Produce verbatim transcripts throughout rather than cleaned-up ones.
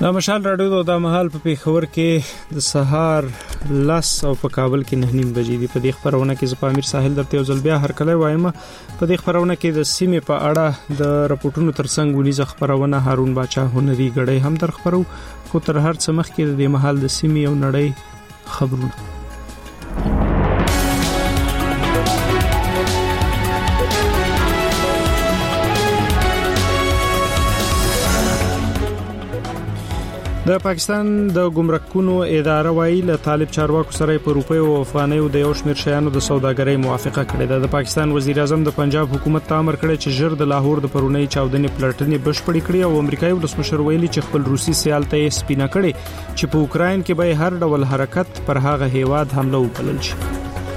د مشال راډیو د مهال په پیښور کې د سهار لاس او په کابل کې نه نیم بجې دی. په دې خبرونه کې ز پامیر ساحل درته یو ځل بیا هرکله وایم. په دې خبرونه کې د سیمې په اړه د راپورټونو ترڅنګ ولې خبرونه هارون باچا هنري غړې هم در خبرو خو تر هر څه مخکې د مهال د سیمې او نړۍ خبرونه. د پاکستان د ګمرکونو اداره وایي له طالب چارواکو سره په روپیو او افغانیو د یو شمېر شیانو د سوداګرۍ موافقه کړې ده. د پاکستان وزیر اعظم د پنجاب حکومت ته امر کړی چې ژر د لاهور د پرونی چاودنې پلټنې بشپړې کړي او امریکایي ولسمشر ویلي چې خپل روسي سیال ته یې سپینه کړي چې په اوکراین کې به هر ډول حرکت پر هغه هیواد حمله وکړل شي.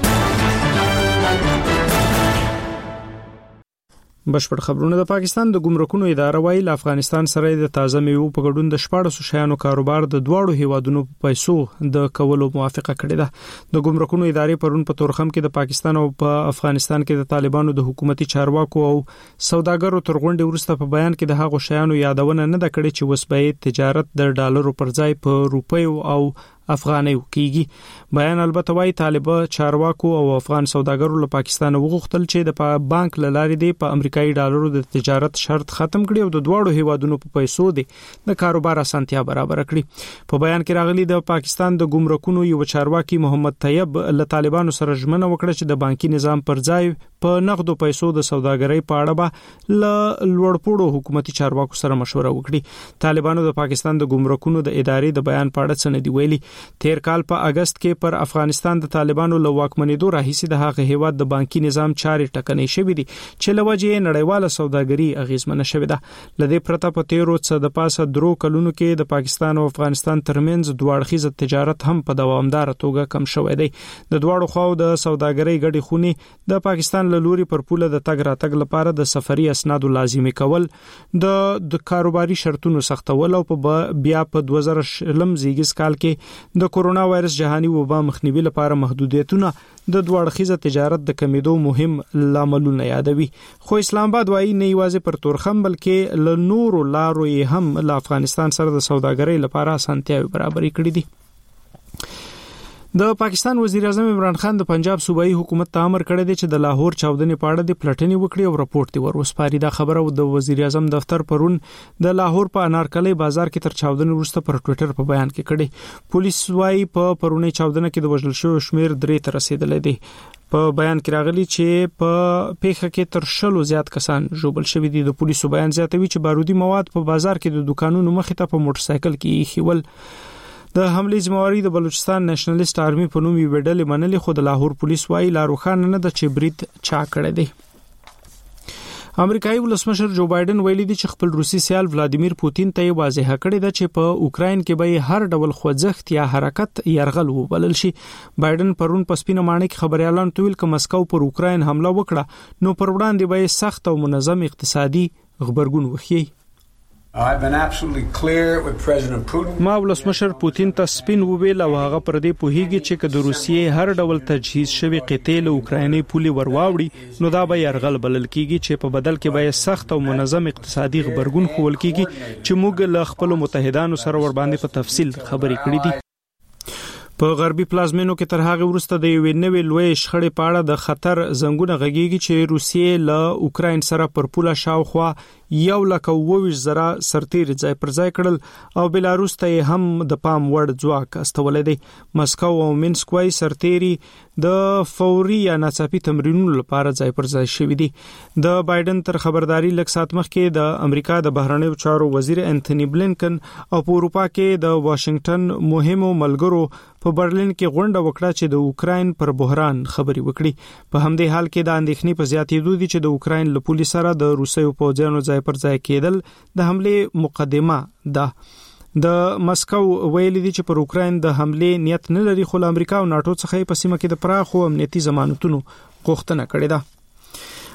بشپړ خبرونه. د پاکستان د ګمرکونو اداره وایي له افغانستان سره د تازه میوو په ګډون د شپږ شیانو کاروبار د دواړو هیوادونو په پیسو د کولو موافقه کړې ده. د ګمرکونو ادارې پرون په تورخم کې د پاکستان او په افغانستان کې د طالبانو د حکومتي چارواکو او سوداګرو تر غونډې وروسته په بیان کې د هغو شیانو یادونه نه ده کړې چې وسبې تجارت د ډالرو پر ځای په روپیو او افغانیو کیږي. بیان البته وايي طالب چارواکو او افغان سوداګرو له پاکستان وغوښتل چې د بانک لارې دی په امریکایي ډالرو د تجارت شرط ختم کړي او د دواړو هیوادونو په پیسو دی د کاروبار اسانتیا برابر کړي. په بیان کې راغلي د پاکستان د ګمرکونو یو چارواکي محمد طیب له طالبانو سره ژمنه وکړه چې د بانکي نظام پر ځای په نقدو پیسو د سوداګرۍ په اړه به ل لوړپوړو حکومتي چارواکو سره مشوره وکړي. طالبانو د پاکستان د ګمرکونو د ادارې د بیان په اړه څه نه دی ویلي. تیر کال په اگست کې پر افغانستان د طالبانو له واکمنېدو راهیسې د هغه هیواد د بانکي نظام چارې ټکنۍ شوې دي چې لوجه نړیواله سوداګري اغیزمنه شوې ده. لدې پرته په تیرو څه د پاسه درو کلونو کې د پاکستان او افغانستان ترمنځ دوړخیزه تجارت هم په دوامدار توګه کم شوې دی. د دواړو خواو د سوداګرۍ ګډې خونې د پاکستان له لوري پر پوله د تګ راتګ لپاره د سفري اسنادو لازمي کول، د د کاروباري شرطونو سختول او په بیا په دوه زره شلم زیږیز کال کې د کورونا وایرس جهاني وبا مخنیوي لپاره محدودیتونه د دوړخیزه تجارت د کمیدو مهم لاملونه یادوي. خو اسلام آباد وايي نه یوازې پر تورخم بلکې له نورو لارو یې هم له افغانستان سره د سوداګرۍ لپاره اسانتیاوي برابرې کړې دي. د پاکستان وزیر اعظم عمران خان د پنجاب صوبایي حکومت ته امر کړی دی چې د لاهور چاودنې په اړه د پلټنې وکړي او راپورټ دی ورسپاري. دا خبره د وزیر اعظم دفتر پرون د لاهور په انارکلي بازار کې تر چاودنې وروسته پر ټوئیټر په بیان کې کړي. پولیس وايي په پرونی چاودنه کې د وژل شوو شمیر درې ته رسیدلی دی. په بیان کې راغلي چې په پیښه کې تر شلو زیات کسان ژوبل شوي دي. د پولیسو بیان زیاتوي چې بارودي مواد په بازار کې د دکانونو مخې ته په موټر سایکل کې خېول. د حمله ځمواري د بلوچستان نېشنلیست آرمي په نوم یو ډلې منلي خو د لاهور پولیس وايي لا روښانه نه ده چې برید چا کړی دی. امریکایي ولسمشر جو بایدن ویلي دی چې خپل روسي سیال ولادیمیر پوتین ته واضح کړی دی چې په اوکراین کې به هر ډول خوځښت یا حرکت يرغل وبلل شي. بایدن پرون په سپینه ماڼۍ کې خبريالان ته ویل چې مسکو پر اوکراین حمله وکړه نو پر وړاندې به سخت او منظم اقتصادي غبرګون وخی. I've been absolutely clear with President Putin. ما ولسمشر پوتین ته سپین وویل او هغه پر دې پوهیږي چې که د روسیې هر ډول تجهیز شوی قطعه له اوکرایني پولي ورواوړي نو دا به يرغل بلل کیږي چې په بدل کې به سخت او منظم اقتصادي غبرګون خول کیږي چې موږ له خپل متحدانو سره ور باندې په تفصیل خبرې کړې دي. په غربي پلازمینو کې تر هغه وروسته د یو نوې لوی شخړې په اړه د خطر زنګونه غږیږي چې روسیې له اوکراین سره پر پوله شاوخوا یو لک وویش زره سرتیر ځای پر ځای کړل او بلاروس ته هم د پام وړ ځواک استولې دي. مسکو او مینسک وايي سرتیري د فوري یا ناڅاپي تمرینونو لپاره ځای پر ځای شوې دي. د بایدن تر خبرداري لږ سات مخکې د امریکا د بهرنیو چارو وزیر انټونی بلینکن او په اروپا کې د واشنگټن مهمو ملګرو په برلین کې غونډه وکړه چې د اوکراین پر بحران خبري وکړي. په همدې حال کې د اندېښنې په زیاتېدو دي چې د اوکراین له پولیس سره د روسیو پوځیانو ځای پر ځای کېدل د حمله مقدمه ده. د مسکو ویلي دي چې پر اوکراین د حمله نیت نه لري خو امریکا او ناتو څخه په سیمه کې د پراخو امنیتي ضمانتونو غوښتنه کړې ده.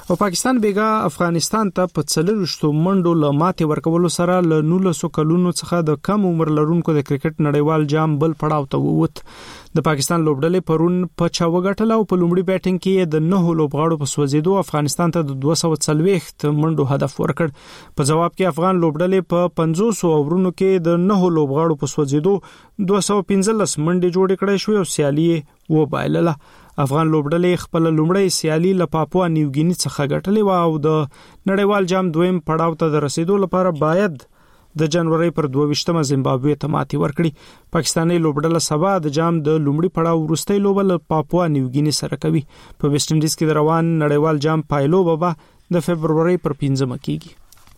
او پاکستان بیګا افغانستان ته په څلورشتو منډو له ماتې ورکولو سره له نولسو کلونو څخه د کم عمر لرونکو د کرکټ نړیوال جام بل پړاو ته ووت. د پاکستان لوبډلې پرون په چا وګټل او په لومړي بیټینګ کې د نه لوبغاړو په سوځېدو افغانستان ته د دوه سوه څلوېښت منډو هدف ورکړ. په جواب کې افغان لوبډلې په پنځوس اورونو کې د نه لوبغاړو په سوځېدو دوه سوه پنځلس منډې جوړې کړې شوې او سیالي وبایلله. افغان لوبډلې خپل لومړی سیالي له پاپوا نیوګینی څخه ګټلې و او د نړیوال جام دویم پړاو ته د رسیدو لپاره باید د جنوري پر دوه ویشتمه زیمبابوې ته ماتې ورکړي. پاکستاني لوبډله سبا د جام د لومړي پړاو وروستۍ لوبه له پاپوا نیوګینی سره کوي. په ویسټ انډیز کې د روان نړیوال جام پایلوبه به د فبرवरी پر پنځمه کېږي.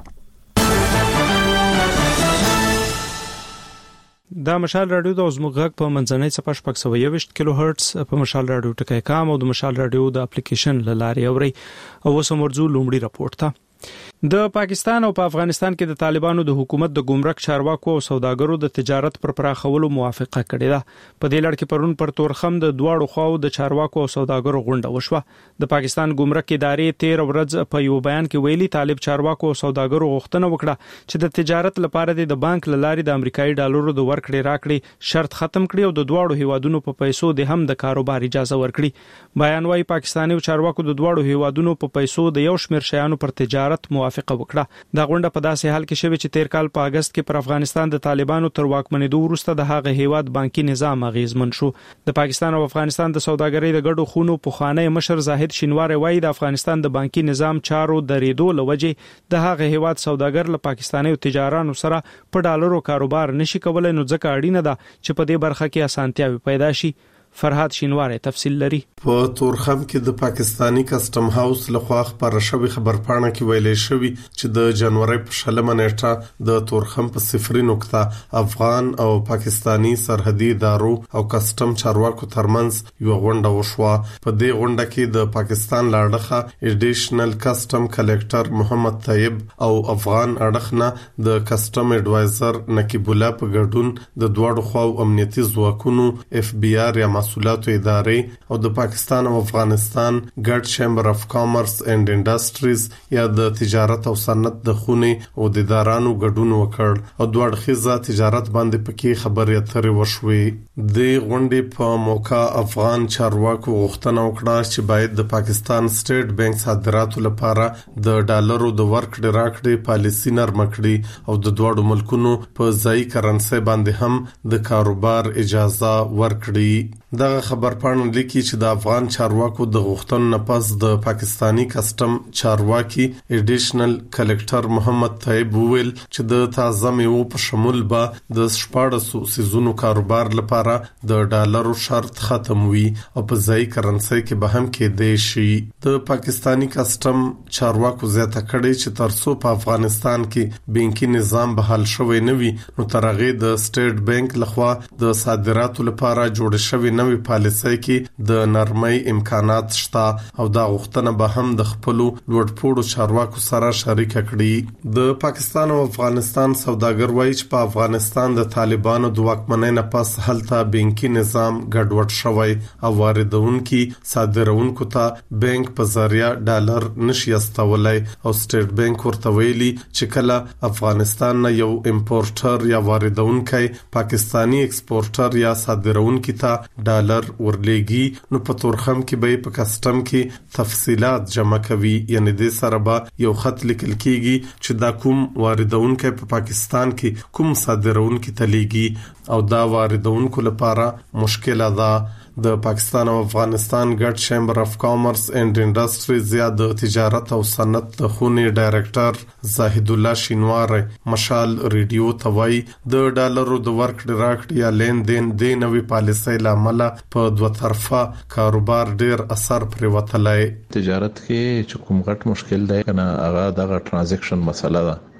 دا مشال رادیو د زموږ غږ په منځنۍ صفحه شپږ سوه یوویشت کیلو هرتز په مشال رادیو ټکی کام او د مشال رادیو د اپلیکیشن له لارې اوري. او اوس مرزو لومړی راپورټ ته. د پاکستان او په افغانستان کې د طالبانو د حکومت د ګمرک چارواکو او سوداګرو د تجارت پر پراخولو موافقه کړې ده. په دې لړ کې پرون پر تورخم د دواړو خواو د چارواکو او سوداګرو غونډه وشوه. د پاکستان ګمرک ادارې تیر ورځ په یو بیان کې ویلي طالب چارواکو او سوداګرو غوښتنه وکړه چې د تجارت لپاره د بانک لارې د امریکایي ډالرو د ورکړې راکړې شرط ختم کړي او د دواړو هیوادونو په پیسو د هم د کاروبار اجازه ورکړي. بیان وايي پاکستاني چارواکو د دواړو هیوادونو په پیسو د یو شمېر شیانو پر تجارت موافقه وکړه. دا غونډه په داسې حال کې شوه چې تیر کال په اگست کې پر افغانستان د طالبانو تر واکمنېدو وروسته د هغه هیواد بانکي نظام اغیزمن شو. د پاکستان او افغانستان د سوداګرۍ د ګډو خونو په خانه مشر زاهد شینوار وایي د افغانستان د بانکي نظام چارو درېدو لوجه د هغه هیواد سوداګر له پاکستاني تجارانو سره په ډالرو کاروبار نشي کولای، نو ځکه اړینه ده چې په دې برخه کې اسانتیاوي پیدا شي. فرهاد شینوار تفصیل لري. په تورخم کې د پاکستانی کسٹم هاوس لخوا خبر شوی خبرپاڼه کې ویلې شوی چې د جنوري په شلمه نیټه د تورخم په صفري نقطه افغان او پاکستانی سرحدي ادارو او کسٹم چارواکو ترمنځ یو غونډه وشوه. په دې غونډه کې د پاکستان لاړخه ایډیشنل کسٹم کلیکټر محمد طیب او افغان اړخنه د کسٹم ایڈوایزر نقیب الله په ګډون د دواړو خواو امنیتي ځواکونو اف بی آر یا مسؤلیت ادارې او د پاکستان او افغانستان ګډ چیمبر اف کامرس اینڈ انډستریز یا د تجارت او صنعت د خونې او د ادارانو ګډون وکړ او دوه اړخیزه تجارت باندې پکې خبرې اترې وشوې. د غونډې په موقع افغان چارواکو غوښتنه وکړه چې باید د پاکستان سټیټ بانک صادراتو لپاره د ډالرو د ورکړې راکړې پالیسی نرم کړي او د دوه ملکونو په ځای کرنسي باندې هم د کاروبار اجازه ورکړي. دغه خبرپاڼه لیکي چې د افغان چارواکو د غوښتنو نه پس د پاکستانی کسٹم چارواکي ایډیشنل کلیکټر محمد طیب وویل چې د تازه میوو په شمول به د شپاړسو سیزونو کاروبار لپاره د ډالرو شرط ختم وي او په ځای کرنسي کې به هم کېدای شي. د پاکستانی کسٹم چارواکو زیاته کړي چې ترڅو په افغانستان کې بانکي نظام بحال شوی نه وي نو تر هغه د سټیټ بانک لخوا د صادراتو لپاره جوړ شوی نوې پالیسي کې د نرمۍ امکانات شته او دا غوښتنه به هم د خپل لوړپوړو چارواکو سره شریک کړي. د پاکستان او افغانستان سوداګر وایي چې په افغانستان د طالبانو د واکمنۍ نه پس هلته بانکي نظام ګډوډ شوی او واردونکو صادرونکو ته بانک په ذریعہ ډالر نشي استولای او سټیټ بانک ورته ویلي چې کله افغانستان نه یو امپورټر یا واردونکو پاکستانی ایکسپورټر یا صادرونکو ته ډالر ورلېږي نو په تورخم کې به په کسٹم کې تفصيلات جمع کوي، یعنی د سره به یو خط لیکل کیږي چې دا کوم واردونکو په پاکستان کې کوم صادرونکو ته لېږي او دا واردونکو لپاره مشکله ده. د پاکستان او افغانستان ګډ چیمبر اف کامرس اینڈ انډستریز یا د تجارت او صنعت د خونې ډایریکټر زاهد الله شینوار مشال ریډیو توای د ډالرو د ورکړې راکړې یا لین دین د نوې پالیسۍ لامل په دوه طرفه کاروبار ډیر اثر پرې وتلای. تجارت کې چې کوم غټ مشکل دی کنه هغه دغه ترانزیکشن مسله ده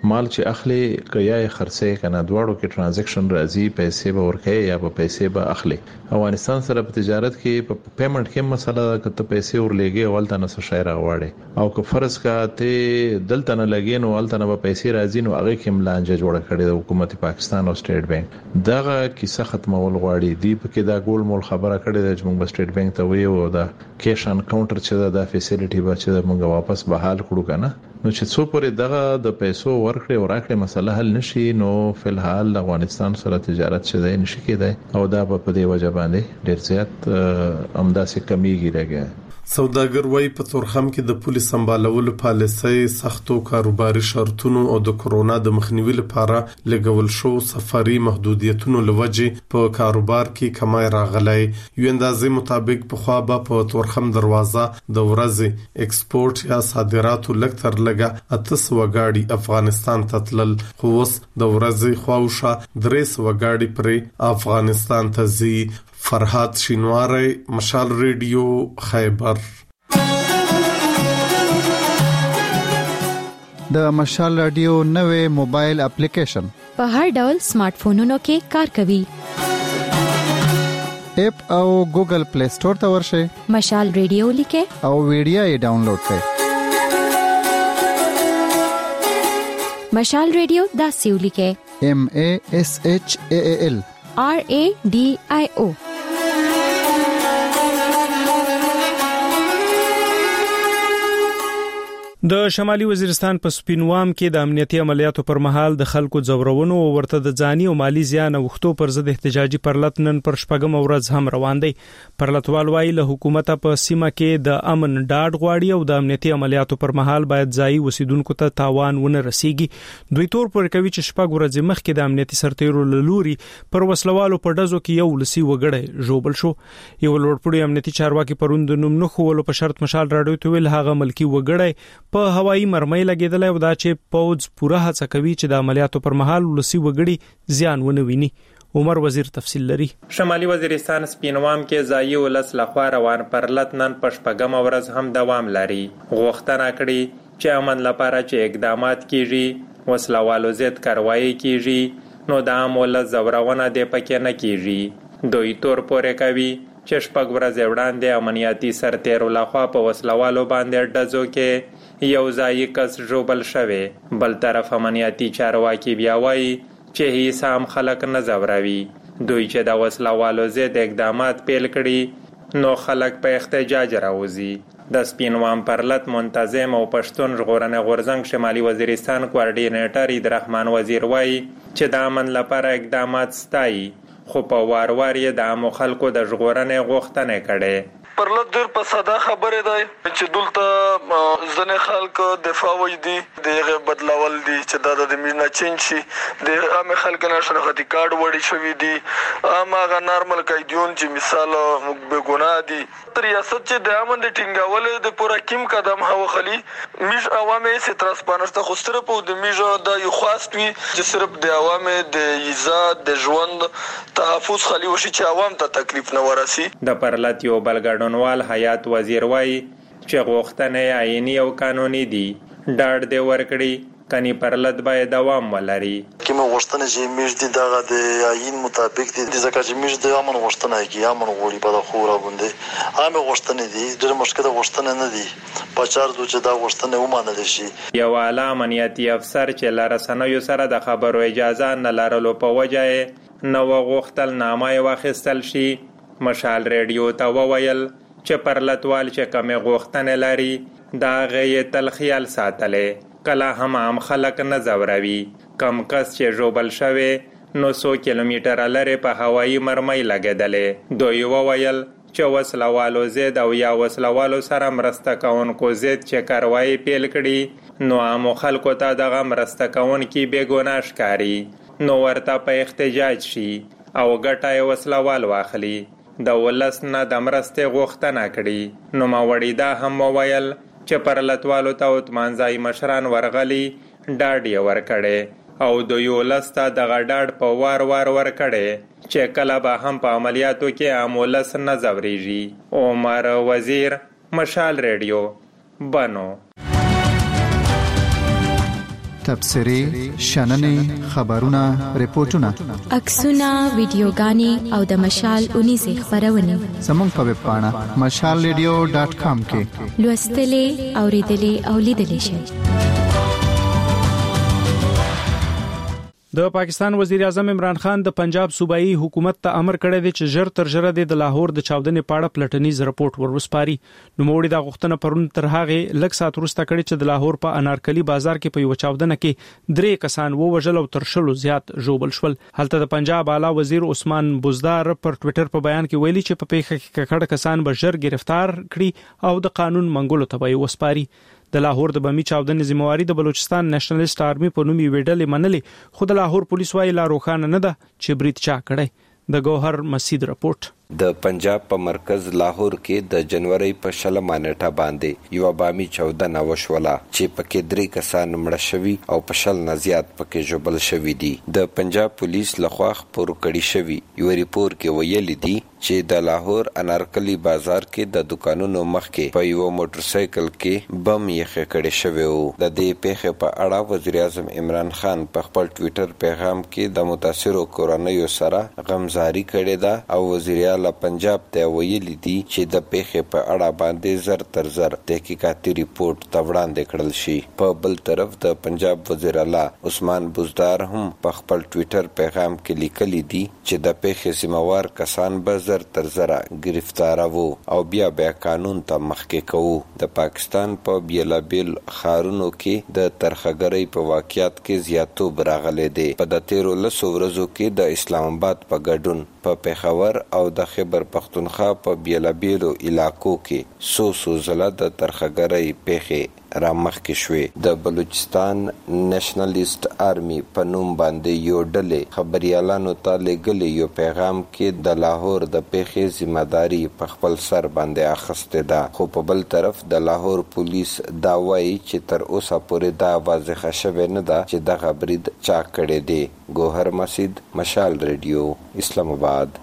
مال چې اخلي کیا خرڅه کنه دواړو کې ترانزیکشن راځي پیسې به ورکه یا به پیسې به اخلي. افغانستان سره په تجارت کې په پیمنٹ کې مسله کته پیسې ورلېږي اولته نه څه شای راوړي او که فرض کا ته دلته نه لګین او الته نه به پیسې راځي نو هغه کې ملانجه جوړه کړې د حکومت پاکستان او سټیټ بانک دغه کیسه ختمول غواړي. دی په کې دا ګول مول خبره کړې ده چې موږ سټیټ بانک ته ویو دا کیش ان کاونټر چې دا فیسیلیټي به چې موږ واپس بحال کړو کنه نو چې څو پورې دغه د پیسو ورکړې او راکړې مسله حل نشي نو فلحال د افغانستان سره تجارت شته نشي کېدای او دا په دې وجه باندې ډېر زیات امداسې کمیږي راګي. سوداګر وايي په تورخم کې د پولیس سمبالولو پالیسۍ سختو کاروباري شرطونو او د کورونا د مخنیوي لپاره لګول شو سفري محدودیتونو لوجې په کاروبار کې کمای راغلی. یو اندازې مطابق په خوا به په تورخم دروازه د ورځې ایکسپورت یا صادراتو لږ تر لږه اته سوه گاډي افغانستان ته تلل خو اوس د ورځې خواوشا درې سوه گاډي پرې افغانستان ته ځي. فرحات شینواری، مشال ریډیو، خیبر. د مشال رادیو نوې موبایل اپلیکیشن په هر ډول سمارټ فونونو کې کار کوي. اپ او ګوګل پلی سٹور ته ورشئ، مشال ریډیو لیکه او ویډیو یې ډاونلوډ کړئ. مشال ریډیو دا سیو لیکه ایم ای ایس ایچ ای ای ایل آر ای ډی آی او. د شمالي وزیرستان په سپینوام کې د امنیتي عملیاتو پر مهال د خلکو ځورونو او ورته د ځاني او مالی زیان اوختو پر ضد احتجاجي پرلط نن پر شپږم ورځ هم روان دی. پرلطوال وايي له حکومت په سیمه کې د امن ډاډ غواړي او د امنیتي عملیاتو پر مهال باید ځای وسیدونکو ته تاوان ونه رسیږي. دوی تور پر کوي چې شپږ ورځې مخکې د امنیتي سرتیرو لوري پر وسلوالو په ډزو کې یو لسی وګړی جوړبل شو. یو لوړپوړي امنیتي چارواکي پروند نوم نه خولو په شرط مشال راډیو ته ویل هغه ملکی وګړی په هوایي مرمۍ لګیدل او دا چې پوز پوره هڅه کوي چې د عملیاتو پر مهال ولسی وګړي زیان ونه ویني. عمر وزیر تفصیل لري. شمالي وزیرستان سپینوام کې ځایي ولس لخوا روان پرلط نن په شپږم ورځ هم دوام لري. غوښتنه کړې چې امن لپاره چې اقدامات کیږي وسلوالو ضد کاروایی کیږي نو د عام ولس ځورونه دې پکې نه کیږي. دوی تور پورې کوي چې شپږ ورځې وړاندې امنیتي سرتیرو لخوا په وسلوالو باندې ډزو کې یو ځای کس جوړبل شوی. بل طرف امنیتي چارواکي بیا وایي چې هیڅ هم خلک نه ځوروي. دوی چې د وسلوالو ضد اقدامات پیل کړي نو خلک په احتجاج راوځي. د سپینوام پرلط منتظم او پښتون ژغورنې غورځنګ شمالي وزیرستان کوارډینیټر عیدرحمان وزیر وایي چې د امن لپاره اقدامات ستایي خو په وار وار یې د عامو خلکو د ژغورنې غوښتنې کړې. پرلط ډېر په ساده خبره ده چې دلته ځنې خلک دفاع وي دي دغه بدلول دي چې دا د مینا چینج شي د عام خلک نه شناختی کارت وړي شوی دي عام هغه نارمل قیدیون چې مثال به ګناه دي ریاست چې د امن د ټینګول د پوره کیم قدم هو خلی میج عوامه سي ترانسپارنس ته خستره په د میج د یو خاص وي چې صرف د عوامه د عزت د ژوند تحفظ خلی وشي چې عوام ته تکلیف نه ورسي. د پرلط یو بلګړنوال حیات وزیر وایي چې غوښتنې عیني او قانوني دي. ډاډ دې ورکړي کني پرلط باید دوام ولري. کومه غوښتنه چې میج دي دغه د عین مطابق دي ځکه چې میج د امن غوښتنه کوي امن غوړي په خورا باندې عام غوښتنه دي ډېر مشکل غوښتنه نه دي په چار دوه چې دا غوښتنه ومانل شي. یو اعلی امنیتي افسر چې لارسنوي سره د خبرو اجازه نه لرلو په وجه نو غوښتل نامه واخیستل شي. مشال ریډیو ته وویل چې پرلطوال چې کومه غوښتنه لري دا غي تل خیال ساتلې کله هم عام خلک نه ځوروي. کم کس چې جوړبل شوی نو سو کیلومتره لري په هوایي مرمۍ لګیدلې. دوی وویل چې وسلوالو ضد او یا وسلوالو سره مرسته کوونکو ضد چې کاروایی پیل کړي نو عام خلکو ته دغه مرسته کوونکي بې ګناه ښکاري نو ورته په احتجاج شي او ګټه یې وسلوال واخلي. د ولس نه د مرستې غوښتنه کړي نو ماوړي دا هم وویل چې پرلطوالو ته اتمانځای مشران ورغلي ډاډ یې ورکړي او د یو ولس ته دغه ډاډ په وار وار ورکړي چې کله به هم په عملیاتو کې عام ولس نه ځورېږي. عمر وزیر، مشال ریډیو، بنو. تبصرې شننې خبرونه ریپورتونه عکسونه ویډیوګانې او د مشال اونیزه خبرونه زموږ په ویب پاڼه مشال ریډیو ډاٹ کام کې لوستلې اوریدلې او لیدلې شئ. د پاکستان وزیر اعظم عمران خان د پنجاب صوبایي حکومت ته امر کړی دی چې ژر تر ژره د لاهور د چاودنې په اړه پلټنیز رپورت ورسپاري. نو موړي د غوښتنه پرون تر هغه لږ سات وروسته کړی چې د لاهور په انارکلی بازار کې په یو چاودنه کې درې کسان ووژل او تر شلو زیات ژوبل شول. هلته د پنجاب اعلی وزیر عثمان بزدار پر ټوئیټر په بیان کې ویلي چې په پیښه کې ککړ کسان به ژر گرفتار کړي او د قانون منګولو ته به وسپاري. د لاهور د بمی چاودنې ذمہواری د بلوچستان نېشنلیست آرمي په نوم ویډلې منلې، خو د لاهور پولیس وايي لا روښانه نه ده چې برید چا کړی. د گوهر مسید رپورت. د پنجاب په مرکز لاهور کې د جنوري په شلمه نیټه باندې یو بامي چاودنه وشوله چې پکې درې کسان مړه شوي او په شل نه زیات پکې ژوبل شوي دي. د پنجاب پولیس لخوا خپور کړي شوي یو ریپورت کې ویلي دي چې د لاهور انارکلی بازار کې د دکانونو مخ کې په یو موټر سایکل کې بم یې کړی شوی و. د دې پیښې په اړه وزیر اعظم عمران خان په خپل ټوئیټر پیغام کې د متاثرو کورنیو سره غمزاری کړې ده او وزیر اعلی پنجاب ته ویلي دي چې د پیښې په اړه باندې زر تر زر تحقیقاتي ریپورت ته وړاندې کړل شي. په بل طرف د پنجاب وزیر اعلی عثمان بزدار هم په خپل ټوئیټر پیغام کې لیکلي دي چې د پیښې ذمہوار کسان به زر تر زر گرفتار وو او بیا بیا قانون ته مخکې کوو. د پاکستان په بیلابیل ښارونو کې د ترخګرۍ په واقعیت کې زیاتوب راغلی دی. په د تیرو لسو ورځو کې د اسلام آباد په ګډون په پیښور او د خیبر پختونخوا په بیلابیلو علاقو کې سو سو زله د ترخګرۍ پیښې را مخکې شوې. د بلوچستان نېشنلیست آرمي په نوم باندې یو ډلې خبريالانو ته لېږلي یو پیغام کې د لاهور د پیښې ذمہداري په خپل سر باندې اخیستې ده، خو په بل طرف د لاهور پولیس دا وایي چې تر اوسه پورې دا واضحه شوې نه ده چې دغه برید چا کړی دی. گوهر مسید، مشال ریډیو، اسلام آباد.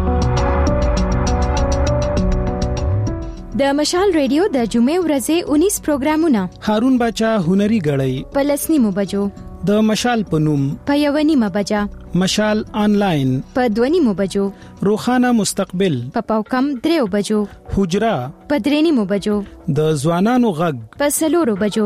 د مشال ریډیو د جمعې ورځې انیس پروګرامونه هارون باچا هنري غړی په لسنیمو بجو، د مشال په نوم په یونیمه بجا، مشال آنلاین په دونیمو بجو، روخانه مستقبل په پاوکم دریو بجو، حجرا په درېنیمو بجو، د ځوانانو غږ په سلورو بجو.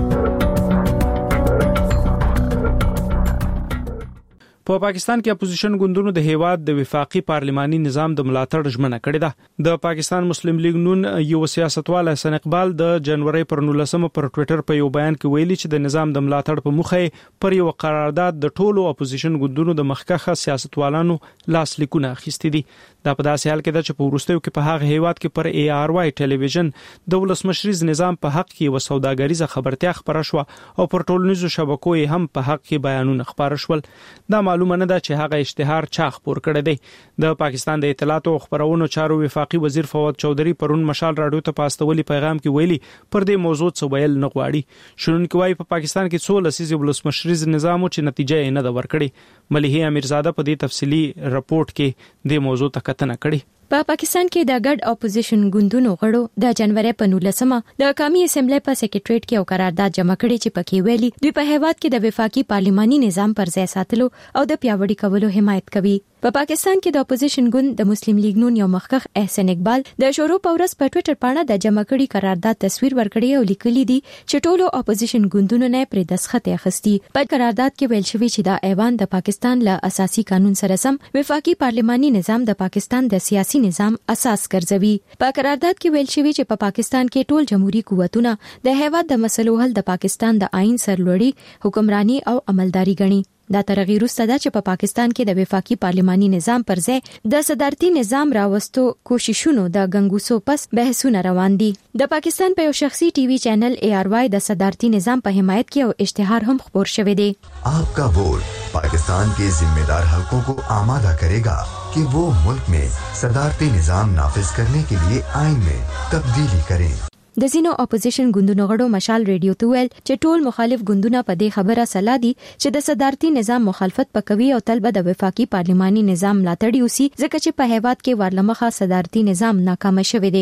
په پاکستان کې اپوزیشن ګوندونو د هیواد د وفاقي پارلماني نظام د ملاتړ ژمنه کړې ده. د پاکستان مسلم لیگ نون یو سیاستوال حسن اقبال د جنوري پر نولسمه پر ټوئیټر په یو بیان کې ویلي چې د نظام د ملاتړ په موخه پر یو قرارداد د ټولو اپوزیشن ګوندونو د مخکخه سیاستوالانو لاس لیکونه اخیستي دي. دا په داسې حال کې ده چې په وروستیو کې په هغه هیواد کې پر ای آر وای ټلویزیون د ولسمشریز نظام په حق کې وسوداګریزه خبرتیا خبره شو او پر ټولنیزو شبکو هم په حق کې بیانونه خبره شول. دا معلومه نه ده چې هغه اشتهار چا خپور کړی دی. د پاکستان د اطلاعات او خبرونو چارو وفاقي وزیر فواد چودھری پرون مشال رادیو ته پاستولي پیغام کې ویلي پر دې موضوع څه ویل نه غواړي. شنونکو وايي په پاکستان کې څو لسیزې ولسمشریز نظام چې نتیجه یې نه ده ورکړې. مليحه امیرزاده په دې تفصیلی رپورت کې د موضوع ته کتنه کړې. په پاکستان کې د ګډ اپوزیشن ګوندونو غړو د جنوري په نولسمه د قومي اسمبلی په سیکریټریټ کې یو قرارداد جمع کړی چې پکې ویلي دوی په هیواد کې د وفاقي پارلماني نظام پر ځای ساتلو او د پیاوړي کولو حمایت کوي. په پاکستان کې د اپوزیشن ګوند د مسلم لیگ نون یو مخکخ احسن اقبال د شروع په ورځ په ټوئیټر باندې د جمع کړي قرارداد تصویر ورکړی او لیکلي دي چې ټولو اپوزیشن ګوندونو نه پر دسخط اخیستي. په قرارداد کې ویل شوی چې دا ایوان د پاکستان له اساسي قانون سره سم وفاقي پارلماني نظام د پاکستان د سیاسي نظام اساس ګرځوي. په قرارداد کې ویل شوی چې په پا پاکستان کې ټول جمهوریت قوتونه د هیواد د مسلو حل د پاکستان د آئین سرلوړي حکمرانی او عملداري ګڼي. دا ترغیر وروسته ده چې په پا پاکستان کې د وفاقي پارلماني نظام پر ځای د صدارتي نظام راوستو کوششونو د غنګوسو پس بحثونه روان دي. د پاکستان په یو شخصي ټي وي چینل ای آر وای د صدارتي نظام په حمایت کې او اشتهار هم خبر شوی دی. آپ کا ووٹ پاکستان کے ذمہ دار حلقوں کو آمادہ کرے گا کہ وہ ملک میں صدارتی نظام نافذ کرنے کے لیے آئین میں تبدیلی کریں. د زینو اپوزیشن ګوندونو غړو مشال ریډیو ته ویل چې ټول مخالف ګوندونه په دې خبره سلا دي چې د صدارتي نظام مخالفت پکوي او طلبه د وفاقي پارلماني نظام ملاتړ وسی ځکه چې په هیواد کې ورلمخه صدارتي نظام ناکام شوی دی.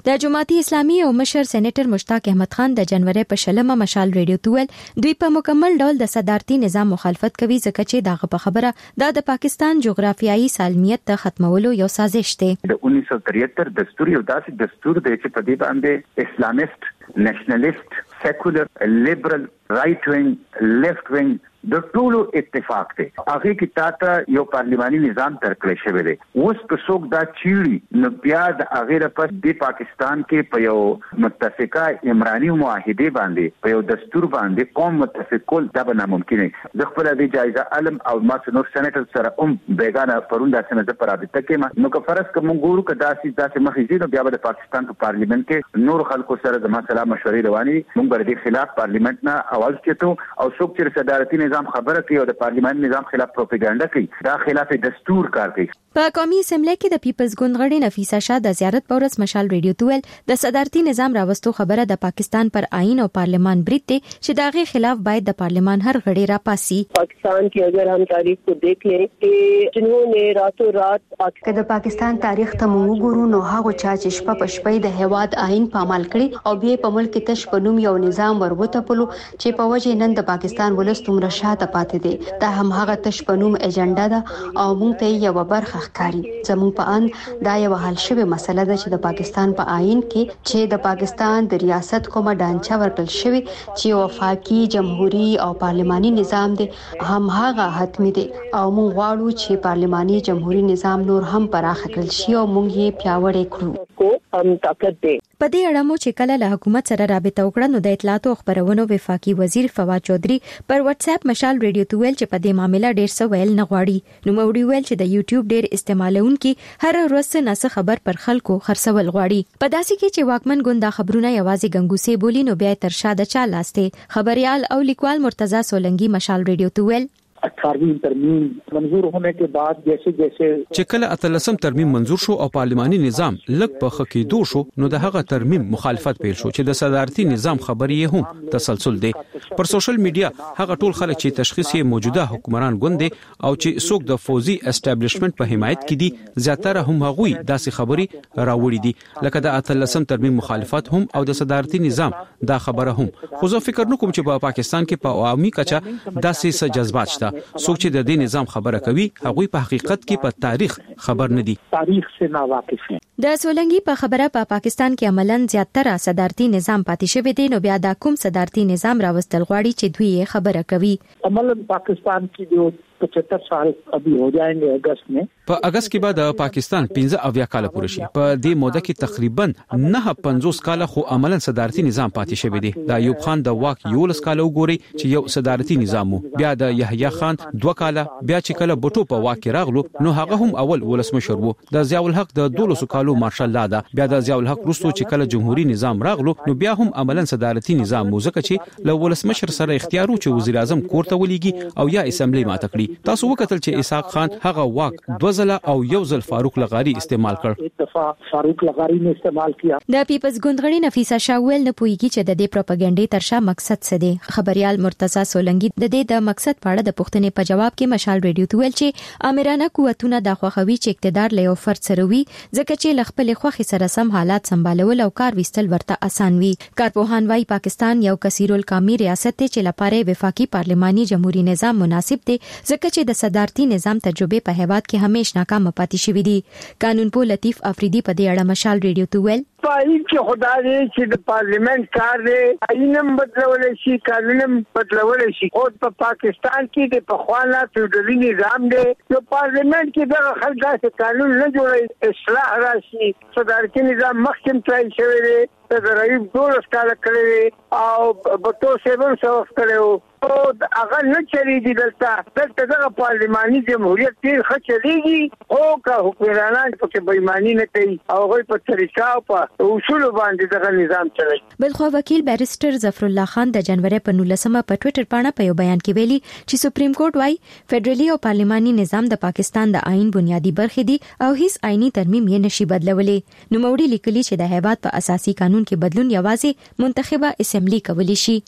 د جماعتي اسلامي او مشر سېنیټر مشتاق احمد خان د جنوري په شلمه مشال ریډیو تویل دوی په مکمل ډول د صدارتي نظام مخالفت کوي ځکه چې دغه په خبره د پاکستان جغرافیایي سالمیت ته ختمولو یو سازش دی. د انیس سو تریہتر دستور یو داسې دستور دی چې په دې باندې اسلامیست، نېشنلیست، سیکولر، لیبرل، رائټ وینګ، لیفت وینګ د ټولو اتفاق دی. هغه کې تاسو یو پارلماني نظام ترکړی شوی دی. اوس په څوک دا چیړي نو بیا د هغه لپاره د پاکستان کې په یو متفقه عمراني معاهده باندې په یو دستور باندې قوم متفق کول دا به ناممکن دی. د خپل د جایزه علم او ما نور سېنیټر سره هم بیگانه پروندا سند پر رابطه کې نو که فرض کوم ګورو که داسې داسې مخې نو بیا به د پاکستان په پارلیمنت کې نور خلکو سره د مسله مشورې رواني موږ به د خلاف پارلیمنت نه اواز چتو او څوک چې صدارتي نظام خبره کوي او د پارلیمان نظام خلاف پروپاګاندا کوي دا خلاف دستور کار کوي. په قومي اسمبلی کې د پیپلز ګوند غړي نفیسه شاه د زیارت پورس مشال ریډیو تویل د صدارتي نظام راوستو خبره د پاکستان پر آئین او پارلیمان برید دی چې داغه خلاف باید د پارلیمان هر غړي را پاسي. پاکستان کی اگر हम तारीख को देख लें कि जिन्होंने रातों रात که د پاکستان تاریخ ته موږ ګورو نو هغه چا چې شپه په شپه د هواد آئین په عمل کړی او بیا په ملک تش په نوم یو نظام ورغوته پلو چې په وجه نن د پاکستان ولستوم رشاته پاتې دي. دا هم هغه تش په نوم ایجنډا ده او موږ ته یو برخه ښکاری. زموږ په ان دا یو حل شوی مسله ده چې د پاکستان په آئین کې چې د پاکستان د ریاست کومه ډانچه ورکړل شوی چې وفاقي جمهوریت او پارلماني نظام دی هم هغه حتمی دی او موږ غواړو چې پارلماني جمهوریت نظام نور هم پراخ کړل شي او موږ یې پیاوړی کړو. هم طاقت دی. په دې اړه مو چې کله له حکومت سره رابطه وکړه نو د اطلاعات او خبرونو وفاقي وزیر فواد چودري پر واتس اپ مشال ریډیو تویل چې په دې معاملې ډېر څه ویل نه غواړي. نو موړي ویل چې د یوټیوب ډېر استعمالونکي هر ورځ نه خبر پر خلکو خرڅول غواړي. په داسې کې چې واکمن ګوند خبرونه یوازې ګنګوسې بولی نو بیا تر شاده چا لاسته خبريال او لیکوال مرتضی سولنګي مشال ریډیو تویل اٹھارہویں ترمیم منظور ہونے کے بعد جیسے جیسے چې کله اتلسم ترمیم منظور شو او پارلماني نظام لږ په خکېدو شو نو د هغه ترمیم مخالفت پیل شو چې د صدارتي نظام خبرې هم تسلسل دی. پر سوشل میډیا هغه ټول خلک چې تشخیص یې موجوده حکمران ګوند دي او چې څوک د فوزي اسټابلیشمنت په حمایت کې دي زیاتره هم هغوی داسې خبرې راوړي دي لکه د اتلسم ترمیم مخالفت هم او د صدارتي نظام دا خبره هم. خو زه فکر نکوم چې په پاکستان کې په عوامي کچه داسې څه جذبات شته. څوک چې د دې نظام خبره کوي هغوی په حقیقت کې په تاریخ خبر نه دي. تاریخ سے ناواقف دي. د سولنګي په خبره په پا پاکستان کې عملاً زیاتره صدارتي نظام پاتې شوی دی نو بیا دا کوم صدارتي نظام راوستل غواړي چې دوی یې خبره کوي. عملاً پاکستان کې جو پچہتر سال ابھی ہو جائیں گے اگست میں. په اگست کې بعد پاکستان پنځه اویا کال پوره شي. په دې موده کې تقریبا نه پنځوس کال خو عملاً صدارتي نظام پاتې شوی دی. د ایوب خان د واک یولس کال وګوري چې یو صدارتي نظام وو. بیا د یحیی خان دوه کال بیا چې کله بوټو په واک راغلو نو هغه هم اول ولسمشر وو. د ضیاء الحق د دولس کالو مارشال لا ده. بیا د ضیاء الحق وروسته چې کله جمهوریت نظام راغلو نو بیا هم عملاً صدارتي نظام وو ځکه چې له ولسمشر سره اختیار وو چې وزیر اعظم کورته ولېږي او یا اسمبلی ماته کړي. تاسو وکتل چې اسحاق خان هغه واک دوه ځله او یو ځل فاروق لغاری استعمال کړ. اتفاق فاروق لغاری نے استعمال کیا. د پیپلز ګوند غړي نفیسه شاه ویل نه پوهیږي چې د دې پروپاګاندا ترشا مقصد څه دی. خبريال مرتضی سولنګي د دې د مقصد په اړه د پوښتنې په جواب کې مشال ریډیو تویل چې امرانه قوتونه د خوخوي چې اقتدار له یو فرد سره وي ځکه چې لخپل خوخي سره سم حالات سمبالول او کار وستل ورته اسان وي. کارپوهان وايي پاکستان یو کثیرالقومي ریاست دی چې لپاره وفاقي پارلماني جمهوریت نظام مناسب دی ځکه چې د صدارتي نظام تجربه په هیواد کې همیشه ناکام پاتې شوې دي. قانون پو لطیف افریدی په دې اړه مشال ریډیو تویل پای چې خدای دې چې د پارلیمنت کار دی آئینم بدلول شي قانونم بدلول شي او په پاکستان کې د پخوانا فیوډالي نظام دی نو پارلیمنت کې د خلک داسې قانون نه جوړي اصلاح راشي. صدارتي نظام مخکې ترای شوی دی د رئیس دولس کال کړی او بتو سیون سوف کړو او هغه نه چلیږي دلته دلته د پارلماني جمهوریت ډیر ښه چلیږي او که حکمرانان پکې بېماني نه کوي او هغوی په طریقه او په اصول باندې دغه نظام چلوي. بلخو وکیل بیرسټر ظفر الله خان د جنوري په نولسمه په ټوئیټر باندې په یو بیان کې ویلي چې سپریم کورټ وايي فدرالي او پارلماني نظام د پاکستان د آئین بنیادی برخې دي او هیڅ آئینی ترمیم یې نشي بدلولای. نو موړي لیکلي چې د هیواد په اساسي قانون کې بدلون یوازې منتخبه اسمبلی کولی شي.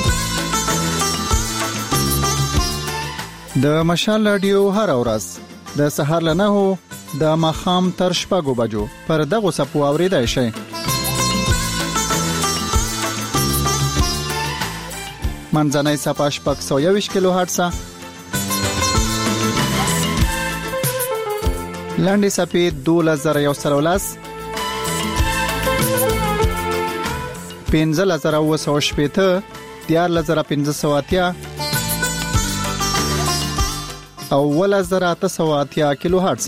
د مشال رادیو هر ورځ د سهار له نهو د ماښام تر شپږو بجو پر دغه سپو اوریدای شئ. منځنۍ صفحه شپږ سوه یوویشت کیلو هرتز، لاندې صفحه دولس زره یو سل او لس، پنځلس زره اووه سوه شپېته، دیارلس زره پنځه سوه اتیا او اوولس زره اته سوه اتیا کیلو هرتز.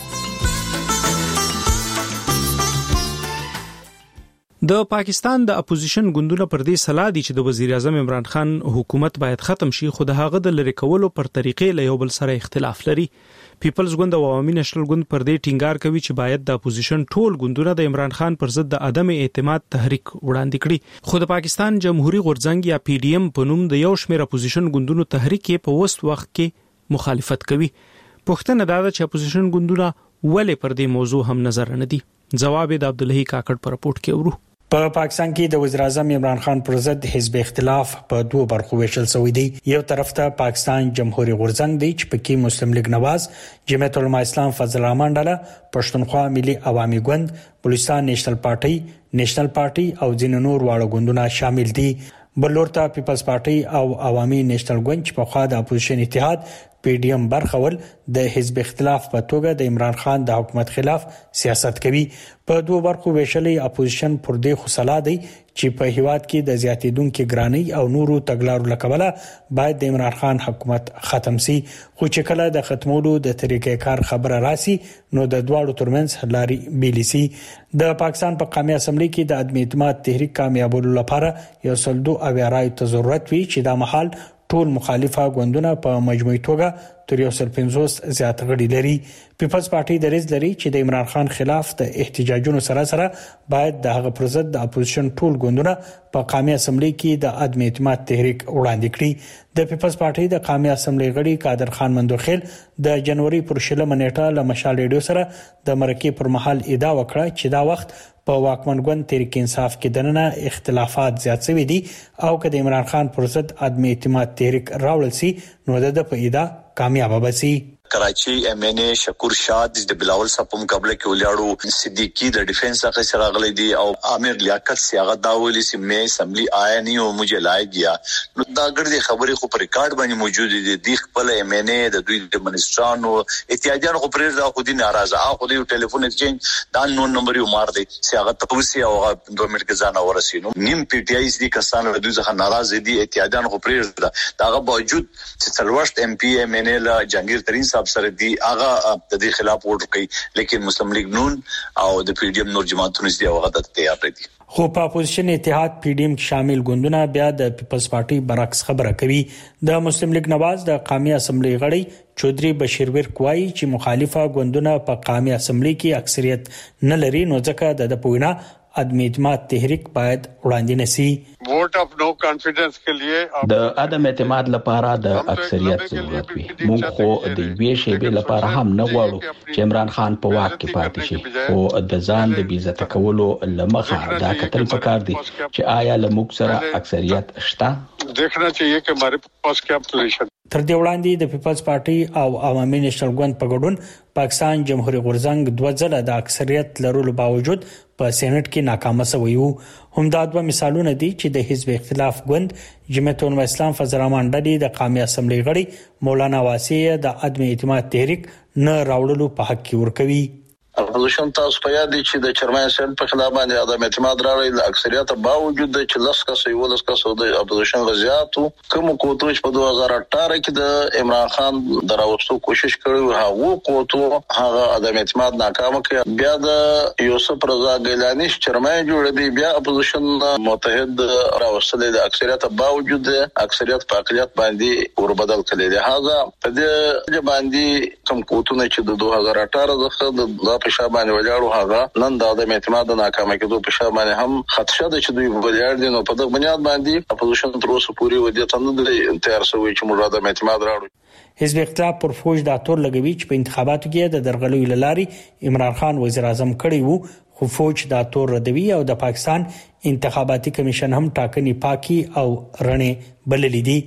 د پاکستان د اپوزیشن ګوندونو پر دې سلا دي چې د وزیر اعظم عمران خان حکومت باید ختم شي، خو د هغه د لری کولو پر طریقې له یو بل سره اختلاف لري. پیپلز ګوند او عوامي نېشنل ګوند پر دې ټینګار کوي چې باید د اپوزیشن ټول ګوندونه د عمران خان پر ضد د عدم اعتماد تحریک وړاندې کړي، خو د پاکستان جمهوریت غورځنګ یا پی ډی ایم په نوم د یو شمېر اپوزیشن ګوندونو تحریک په وست وخت کې مخالفت کوي. پښتنه دا ده چې اپوزیشن ګوندونه ولې پر دې موضوع هم نظر نه دي. جواب د عبدالله کاکړ پر رپورت کې ورو. په پاکستان کې د وزیر اعظم عمران خان پر ضد حزب اختلاف په دوه برخو ویشل شوی دی. یو طرف ته پاکستان جمهوریت غورځنګ دی چې پکې مسلم لیگ نواز، جمعیت العلماء اسلام فضل الرحمن ډله، پښتونخوا ملي عوامي ګوند، بلوچستان نېشنل پارټي، نېشنل پارټي او ځینې نور واړه ګوندونه شامل دي. بلور ته پیپلز پارټي او عوامي نېشنل ګوند چې په خوا د اپوزیشن اتحاد پی ډی ایم برخول د حزب اختلاف په توګه د عمران خان د حکومت خلاف سیاست کوي. په دوه برخو ویشلې اپوزیشن پر دې خصلا دی چې په هیواد کې د زیاتېدونکو ګرانی او نورو تګلارو لکبله باید د عمران خان حکومت ختم شي، خو چې کله د ختمولو د طریقې کار خبره راسي نو د دواړو ترمنځ لاري بیلې سي. د پاکستان په قومي اسمبلی کې د عدم اعتماد تحریک کامیابولو لپاره یو سل دوه اویا رایو ته ضرورت وی چې دا مهال ټول مخالفه ګوندونه په مجموعي توګه تر یو سل پنځوس زیات غړي لري. پیپلز پارټي دریځ لري چې د عمران خان خلاف د احتجاجونو سره سره باید د هغه پر ضد د اپوزیشن ټول ګوندونه په قومي اسمبلی کې د عدم اعتماد تحریک وړاندې کړي. د پیپلز پارټي د قومي اسمبلی غړي قادر خان مندوخیل د جنوري پر شلمه نیټه له مشال ریډیو سره د مرکې پر مهال ادعا وکړه چې دا وخت په واکمن ګوند تحریک انصاف کې دننه اختلافات زیات شوي دي او که د عمران خان پر ضد عدم اعتماد تحریک راوړل سي نو د په ادعا کامیاب بشي. کراچي ایم ان اے شکور شاد د بلاول صاحب په مقابله کې ولاړو، صدیقی د ډیفنس څخه سره غلي دي او عامر لیاقت سیاغت دا ویلي چې مې اسمبلی آیا نه او مجھے لای گیا. نو دا ګرځي خبرې خو پر ریکارډ باندې موجود دي. د خپل ایم ان اے د دوی د منسټرانو احتیاجان خو پرې دا خو دي ناراضه او خو د ټلیفون ایکسچینج دا نو نمبر یو مار دي سیاغت توسي او دوه منټ کې ځان ورسینو. نیم پی ټی آی دي کسان د دوی څخه ناراضه دي، احتیاجان خو پرې دا داغه باوجود چې څلورشت ایم پی ایم ان اے لا جهانگیر ترين صاحب سره دی هغه د دې خلاف ووټ کوي، لیکن مسلم لیگ نون او د پی ډی ایم نور جماعتونو دي هغه د تیار دي. خو په اپوزیشن اتحاد پی ډی ایم شامل ګوندونه بیا د پیپلز پارټي برعکس خبره کوي. د مسلم لیگ نواز د قومي اسمبلی غړي چودري بشیر ورک وایي چې مخالفه ګوندونه په قومي اسمبلی کې اکثریت نه لري، نو ځکه د پوینا عدم اعتماد تحریک باید وړاندې نشي. ووټ اف نو کانفیډنس کې لیے د عدم اعتماد لپاره د اکثریت ضرورت وي. موږ خو د وی شیبې لپاره هم نه غواړو چې عمران خان په واک کې پاتې شي، او د ځان د بیزت کولو لمخه دا کتل پکار دي چې آیا لموږ سره اکثریت شته. دیکھنا چاہیے کہ ہمارے پاس کیا پوزیشن. تر دې وړاندې د پیپلز پارټي او عوامي نېشنل ګوند په ګډون پاکستان جمهوریت غورځنګ دوه ځله د اکثریت لرلو باوجود په سېنات کې ناکام شوی وو. همدا دوه مثالونه دي چې د حزب اختلاف ګوند جمعیت العلماء اسلام فضل الرحمن ډلې د قومي اسمبلی غړي مولانا واسیه د عدم اعتماد تحریک نه راوړلو په حق کې ورکوي. اپوزیشن تاسو په یاد دي چې د چرمن سن په خلاف باندې عدم اعتماد راغلی، د اکثریت باوجود د چلس کس یو لس کس د اپوزیشن غزياتو کوم کوټو په دوه هزار اټھارہ کې د عمران خان دراوستو کوشش کړو، هغه کوټو هغه عدم اعتماد ناکام کړ. بیا د یوسف رضا ګیلانی چرمن جوړ دی، بیا اپوزیشن متحد راوستل د اکثریت باوجود اکثریت په اقلیت باندې ور بدل کړي. لہذا په دې باندې کوم کوټو چې د دوه هزار اټھارہ څخه د په شابهانه ولاړو هغه نن د عدم اعتماد ناکامه کېدو په شابهانه هم خدشه ده چې دوی ولاړ دي. نو په دغه بنیاد باندې اپوزیشن تر اوسه پورې ودیته نه دی تیار شوی چې موږ عدم اعتماد راوړو. حزب اختلاف پر فوج د اتور لګوي چې په انتخاباتو کې د درغلوي لاري عمران خان وزیر اعظم کړی وو، خو فوج د اتور ردوي او د پاکستان انتخاباتي کمیشن هم ټاکنې پاکي او رڼې بللې دي.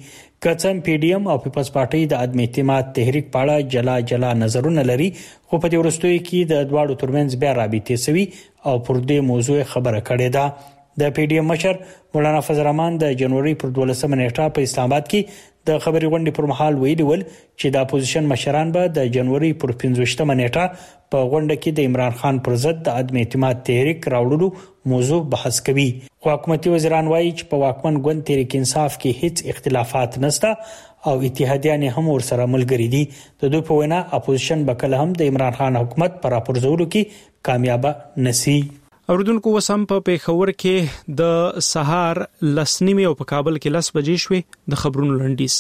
کڅم پی ډی ایم او پیپلز پارټي د عدم اعتماد تحریک په اړه جلا جلا نظرونه لري، خو په دې ورستوي کې د دواړو ترمنځ بیا رابطې سوي او پر دې موضوع خبره کړې ده. د پی ډی ایم مشر مولانا فضل الرحمن د جنوري پر دولسمه نیټه په اسلام آباد کې د خبري غونډې پر مهال ویلي ول چې د اپوزیشن مشران به د جنوري پر پنځوستمه نیټه په غونډه کې د عمران خان پر ضد د عدم اعتماد تحریک راوړلو موضوع بحث کوي. خو حکومتي وزیران وایي چې په واکمن ګوند تحریک انصاف کې هیڅ اختلافات نشته او اتحادیان هم ورسره ملګري دي. د دوی په وینا اپوزیشن به کله هم د عمران خان حکومت پر راپورځولو کې کامیاب نشي. اوردونکو وسم په پیښور کې د سهار لسنیمه او په کابل کې لس بجې شوې. د خبرونو لنډیز.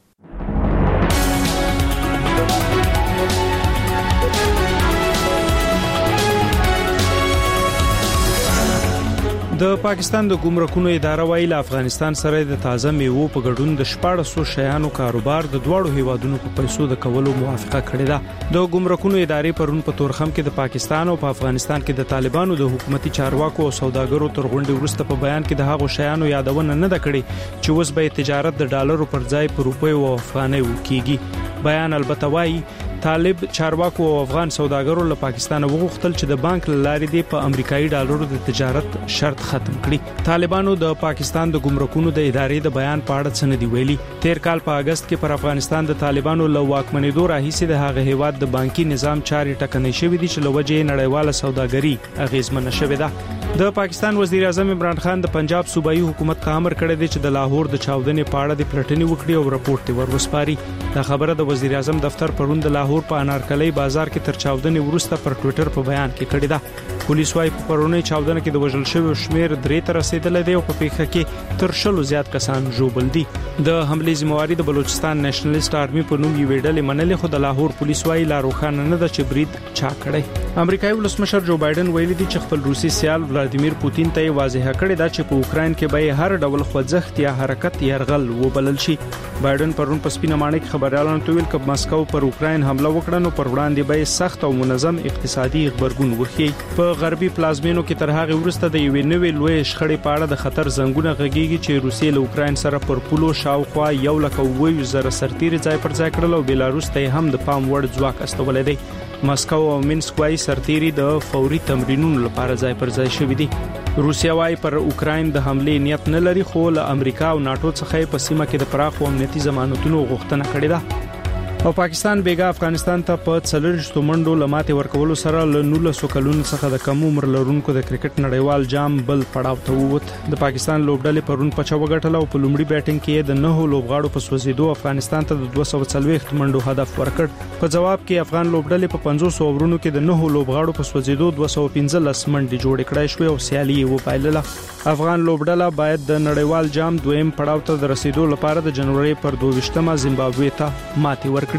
د پاکستان د ګمرکونو اداره وايي له افغانستان سره د تازه میوو په ګډون د شپږ سوه شیانو کاروبار د دوړو هیوادونو په پیسو د کولو موافقه کړې ده. د ګمرکونو ادارې پرون په تورخم کې د پاکستان او په افغانستان کې د طالبانو د حکومتي چارواکو او سوداګرو تر غونډې وروسته په بیان کې د هغو شیانو یادونه نه ده کړې چې اوس به تجارت د ډالرو پر ځای په روپیو او افغانۍ وکړي. بیان البته وايي طالب چارواکو او افغان سوداګرو له پاکستان وغوښتل چې د بانک لارې دی په امریکایي ډالرو د تجارت شرط ختم کړي. طالبانو د پاکستان د ګمرکونو د ادارې د بیان په اړه څه نه دی ویلي. تیر کال په اگست کې پر افغانستان د طالبانو له واکمنېدو راهیسې د هغه هیواد د بانکي نظام چاري ټکنۍ شوې دي چې له وجې نړیواله سوداګري اغیزمنه شوې ده. د پاکستان وزیر اعظم عمران خان د پنجاب صوبایي حکومت ته امر کړی دی چې د لاهور د چاودنې په اړه د پلټنې وکړي او راپورټ یې ورسپاري. دا خبره د وزیر اعظم دفتر پرون د لاهور په انارکلي بازار کې تر چاودنې وروسته پر ټوئیټر په بیان کې کړی ده. پولیس وايي په پرونی چاودنه کې د وژل شویو شمیر درې ته رسیدلی دی او په پیښه کې تر شلو زیات کسان ژوبل دي. د حملې ذمہواری د بلوچستان نېشنلیست آرمي په نوم یو ډلې منلې، خو د لاهور پولیس وايي لا روښانه نه ده چې برید چا کړی. امریکایي ولسمشر جو بایدن ویلي دی چې خپل روسي سیال ولادیمیر پوتین ته واضح کړی دا چې په اوکرين کې به هر ډول خوځښت یا حرکت يرغل وبلل شي. بایدن پرون په سپینه ماڼۍ کې خبريالانو ته ویل چې مسکو پر اوکرين حمله وکړه نو پر وړاندې به سخت او منظم اقتصادي خبرګون وکړي. په غربي پلازمینو کې تر هغه وروسته د یوې نوې لوی شخړې په اړه د خطر زنګونه غږیږي چې روسیې له اوکرين سره پر پولو شاوخوا یو لک او ویو زره سرتیري ځای پر ځای کړل او بیلاروس ته هم د پام وړ ځواک استولې دی. مسکو او مینسک وايي سرتیري د فوري تمرینونو لپاره ځای پر ځای شوي دي. روسیا وايي پر اوکرين د حملې نیت نه لري، خو له امریکا او ناتو څخه په سیمه کې د پراخو امنیتي ضمانتونو غوښتنه کړې ده. او پاکستان بیګا افغانستان ته په څلورشتو منډو لماتې ورکولو سره له نولسو کلونو څخه د کم عمر لرونکو د کرکټ نړیوال جام بل پړاو ته ووت. د پاکستان لوبډلې پرون په چا وګټل او په لومړي بیټینګ کې د نهو لوبغاړو په سوځیدو افغانستان ته د دوه سوه څلوېښت منډو هدف ورکړ. په جواب کې افغان لوبډلې په پنځوس اورونو کې د نهو لوبغاړو په سوځیدو دوه سوه پنځلس منډې جوړې کړې شوې او سیالي یې وپایلله. افغان لوبډله باید د نړیوال جام دویم پړاو ته د رسیدو لپاره د جنوري پر دوه زیمبابوې ته ماتې ورکړي.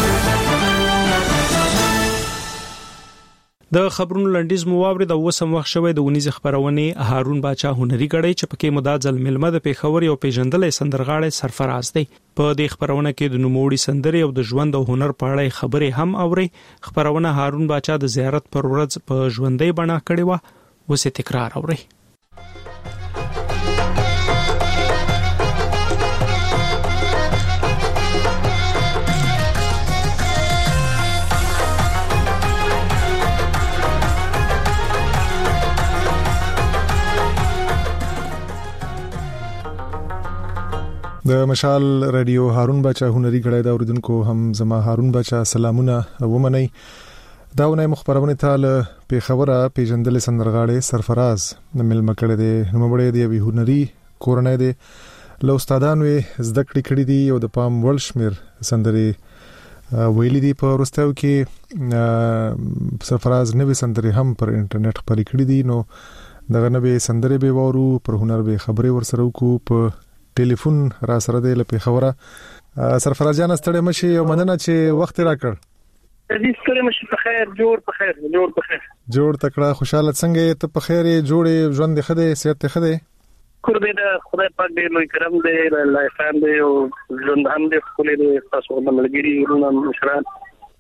د خبرونو لنډیز مو واوري د وسم وخت شوی د ونیز خبرونه هارون باچا هنري غړی چې پکې مداځل ملمه د پیښور او پیژندلې سندرغاړي سرفراز دی. په دې خبرونه کې د نوموړي سندري او د ژوند او هنر په اړه خبرې هم اوري. خبرونه هارون باچا د زیارت پر ورځ په ژوندۍ بڼه کړې و، وسه تکرار اوري. د مشال رادیو هارون باچا هنري غړی دا اوریدونکو هم زما هارون باچا سلامونه ومني. دا ونه مخبرونه تعالی په خبره پیژندل سندرغاړي سرفراز مل مکړه دي نو مړې دی هنري کورنۍ دي له استادانو زده کړې کړې دي او د پام ولشمیر سندري ویلي دي. په ورستاو کې سرفراز نوې سندري هم پر انټرنیټ خپرې کړې دي. نو دغه نوې سندري به وورو پر هنر به خبرې ورسره وکړو. په ټلیفون را سره دی لپاره خبره سرفراز جان ستړي مشي او مننه چې وخت راکړ. دې ستړي مشي په خیر جوړ په خیر جوړ په خیر جوړ تکړه خوشاله څنګه ته په خیر جوړې ژوند خده صحت خده کور دې د خدای پاک دې لوی کرم دې الله فهم دې او ژوند هم دې خپل دې تاسو باندې لګري ورونه مشران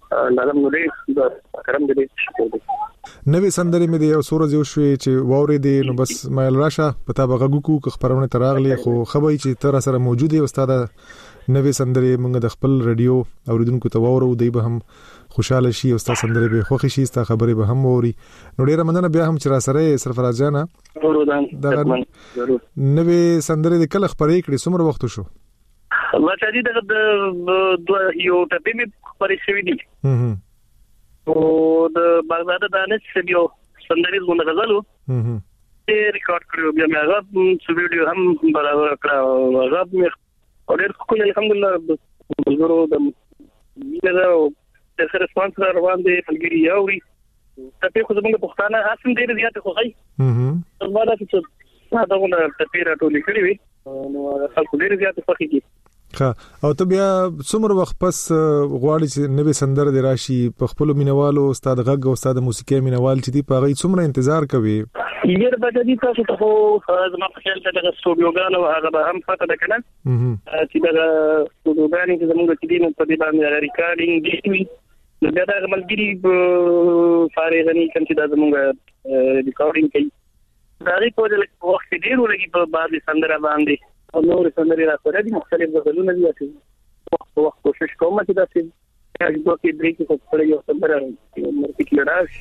نظم نوري د کرم دې شکر دې نوې سندرې مې د یو سورز یو شوې چې واورې دي نو بس مایل راشه پتا بغږو کو خبرونه تراغلي خو خبري چې تر سره موجود دی استاد نوې سندرې موږ د خپل رادیو اوریدونکو ته وورو دی به هم خوشاله شي او استاد سندرې به خوښ شي استاد خبرې به هم ووري نو ډیره مننه بیا هم چې را سره سرفراز جانا ضرور ضرور نوې سندرې د کله خبرې کړې څومره وخت شو الله تعالی د یو ټپې مې خبرې شوې دي او د بغداد دانش سبيو سندرې زونه غزلو چې ریکارډ کړو بیا مې هغه څو ویډیو هم برابر کړو هغه مې اورل کوم الحمدلله بلګرو د میګه او د سره سپانسر روان دي فلګری یاوري ته خو زموږ پښتانه اسم ډیر زیات خوږی هم هم دا چې دا دغه ټپې راټولې کړې وي نو هغه خلک ډیر زیات خوښي ها او ته بیا څومره وخت پس غواړي چې نوې سندره دی راشي په خپل مینوالو استاد غږ او استاد موسیقي مینوال چې دی په غي څومره انتظار کوي یره به دې تاسو ته خو زما په خیال ته د سټوډیوګانو هغه به هم پته ده کنه چې دا سټوډیوګانې چې زموږ چې دین په دې باندې ریکارډینګ دی نو بیا دا ملګری فارغ نه کوم چې دا زموږ ریکارډینګ کوي دا ری په دې وخت ډیر ولګي په بعضي سندره باندې او نور سندرې راځي د مختلف غزلونه دي چې وخت وخت کوشش کوم چې دا چې هغه دوه کې درې کې څه یو سندره مرکه کې راځي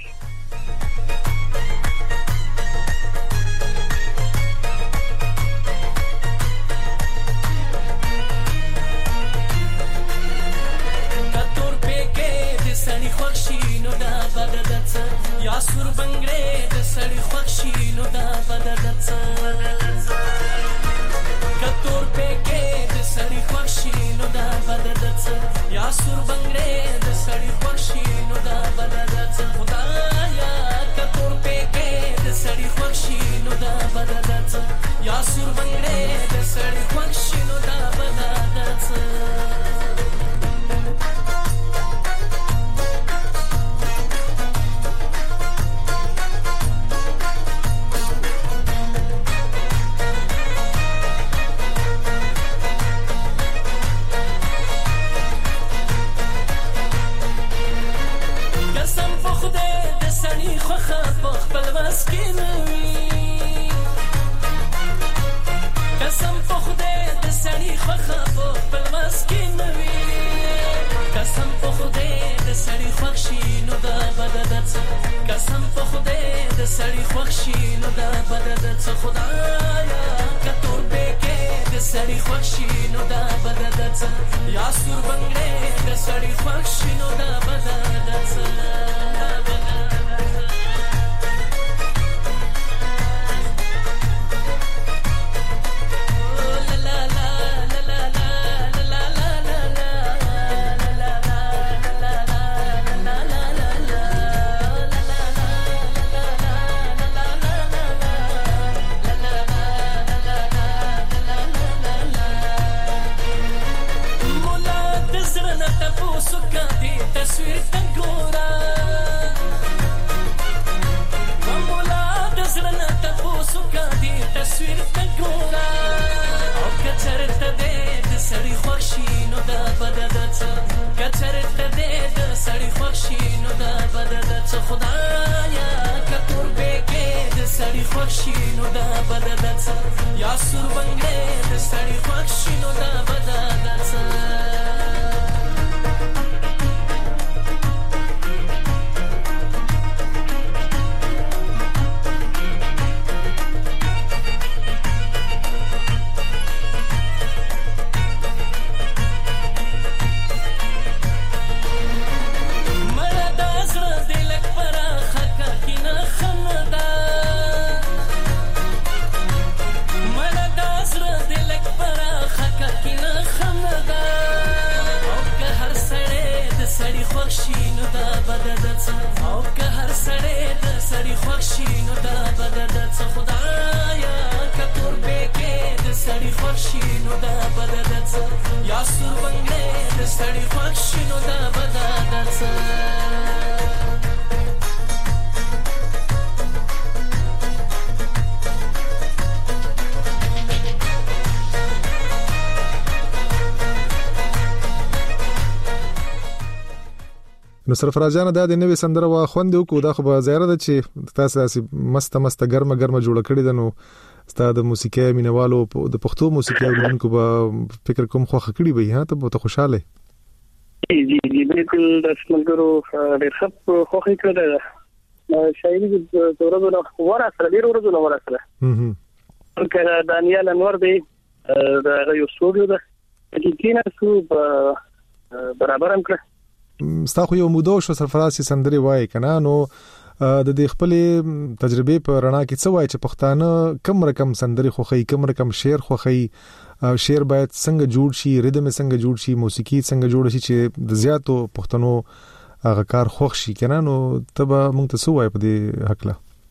کتور پېکې د سړی خوښي نو دا بددڅ یا سور بنگړې د سړی خوښي نو دا بددڅ کتور پېکې د سړی خوښي نو دا بددڅ یا سور بنگړې د سړی خوښي نو دا بددڅ خدایا کتور پېکې د سړی خوښي نو دا بددڅ یا سور بنگړې د سړی خوښي نو دا بددڅ سړی خوښي نو دا بددڅ خدایا کتور پېکې د سړی خوښي نو دا بددڅ یا سور بنگړې د سړی خوښي نو دا بددڅ نو سرفراز جان د نوې سندره وا خوند وکړو دا خو به زیاره ده چې تاسو داسې مست مست ګرمه ګرمه جوړ کړی ده. نو ستاسو د موسیقي مینوالو د پښتو موسیقي اوریدونکو به فکر کوم خوخه کړی وي. ها ته به خوشاله جی جی بالکل د سمګرو ډېر ښه خوخه کړی ده. شاعري د ورځو نو ورا سره ډېر ورځو نو ورا سره هم کله دانیال انور دی د یو سټوډیو ده چې کینا سو برابر هم کړ. ستاسو یو موده شو سرفراز سندري وای کنه نو د دې خپل تجربه په رڼا کې څه وای چې پښتانه کم رقم سندري خوخي کم رقم شعر خوخي شعر باید څنګه جوړ شي ریدم څنګه جوړ شي موسیقي څنګه جوړ شي چې د زیاتو پښتنو هغه کار خوښ شي کنه. نو تبه مونږ ته سوای په دې حق لا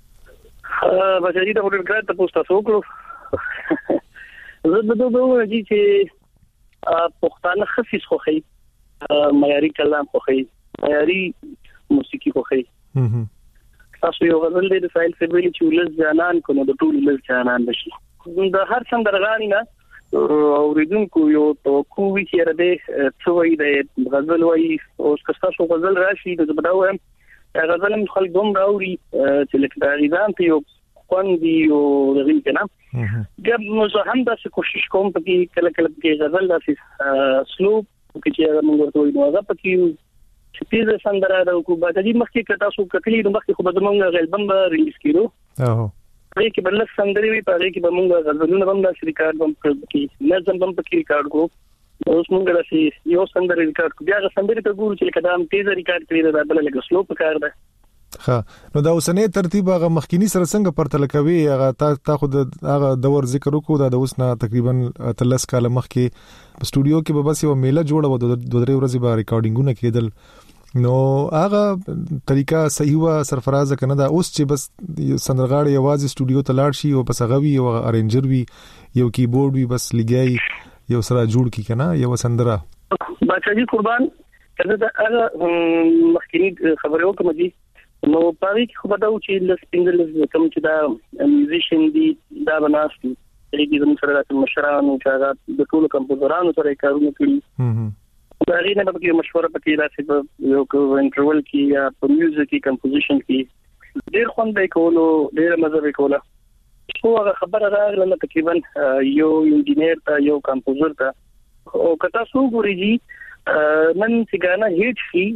ا بچی دا ورته کار ته پوسټ تاسو وکړو. زه د دوه دوه چې پښتانه خفيس خوخي معیاري کلام خوخي معیاري موسیقي خوخي. تاسو یو غزل دې د فایل سیبلی چې ولز جانان کو نو د ټول ولز جانان بشي. د هر سندرغانی نه اوریدونکو یو توقع وی چې رده څوې د غزل وای او تاسو غزل راشي د بداوم غزل هم خلک دوم راوړي چې لکه د ایران ته یو خوندي او دغه کنه ګم زه هم د کوشش کوم چې کله کله کې غزل داسې سلو چې موږ ورته وایو هغه پکې چې پیزه سندره د حکومت د مخکې کټا سو کتلی د مخکې خو به موږ غلبم ریلیز کړو. اوه هغه کې بل سندري وی په هغه کې به موږ غزلونه هم د ریکارډ هم کړو نظم هم پکې ریکارډ کو. اوس موږ راشي یو سندري ریکارډ کو بیا سندري ته ګورو چې کدام تیز ریکارډ کړی دا بل لګ سلو په کار ده. ها نو دا اوسنۍ ترتیب هغه مخکینی سره څنګه پرتل کوي هغه تا تا خو د هغه دور ذکر وکړو دا د اوس نه تقریبا تلس کال مخکې په سټوډیو کې به بس یو میله جوړه و د دوه درې ورځې به ریکارډینګونه کېدل. نو هغه طریقه صحیح و سرفراز کنه دا اوس چې بس سندرغاړي یوازې سټوډیو ته لاړ شي او پس هغه وی او ارنجر وی یو کیبورډ وی بس لګي یو سره جوړ کی کنه یو سندره. بچی قربان کله دا هغه مخکینی خبرو کوم دي نو پاره کې خو به دا چې د سپینګل کوم چې دا میوزیشن دي دا بناستي چې د موږ سره د مشرانو چې د ټولو کمپوزرانو سره کارونه کړی. دا غي نه به کې مشوره پکې راځي یو کو انټرول کې یا په میوزیک کې کمپوزیشن کې ډېر خوند به کولو ډېر مزه به کوله. خو هغه خبره راغله تقریبا یو انجینیر ته یو کمپوزر ته او کتا سو ګوريږي نن څنګه هیټ شي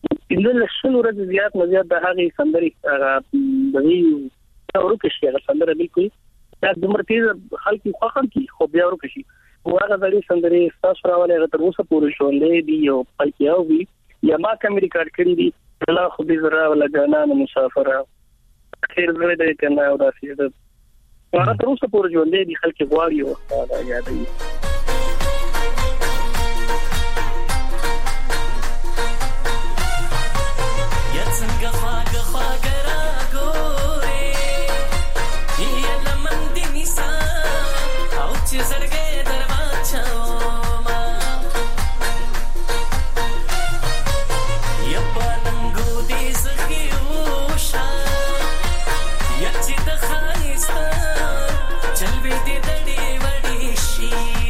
د لسل ورځې زیات نه زیات د هغه سندري هغه د دې ورکه شي هغه سندره بالکل دا د مرتیز خلک خوخم کی خو بیا ورکه شي هغه د دې سندري تاسو راولې تر اوسه پورې شولې دی او پلکیاو وی یا ما کوم ریکارډ کړی دی الله خو دې زرا ولا جانان مسافر خیر زړه دې کنه او داسې دا هغه تر اوسه پورې شولې دی خلک غواړي او دا یادې. She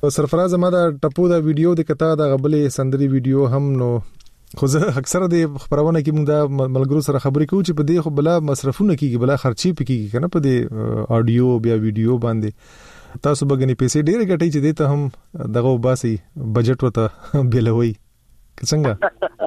سرفراز ما دا ټپو دا ویډیو د کتا دا غبلې سندري ویډیو هم نو خو زه اکثره د خبرونه کې موږ دا ملګرو سره خبرې کوو چې په دې خو بلا مصرفونه کیږي بلا خرچي پکېږي کنه په دې آډیو بیا ویډیو باندې تاسو بګنی پیسې ډېر غټي چې دې ته هم دغه باسي بجټ وته بیلوي څنګه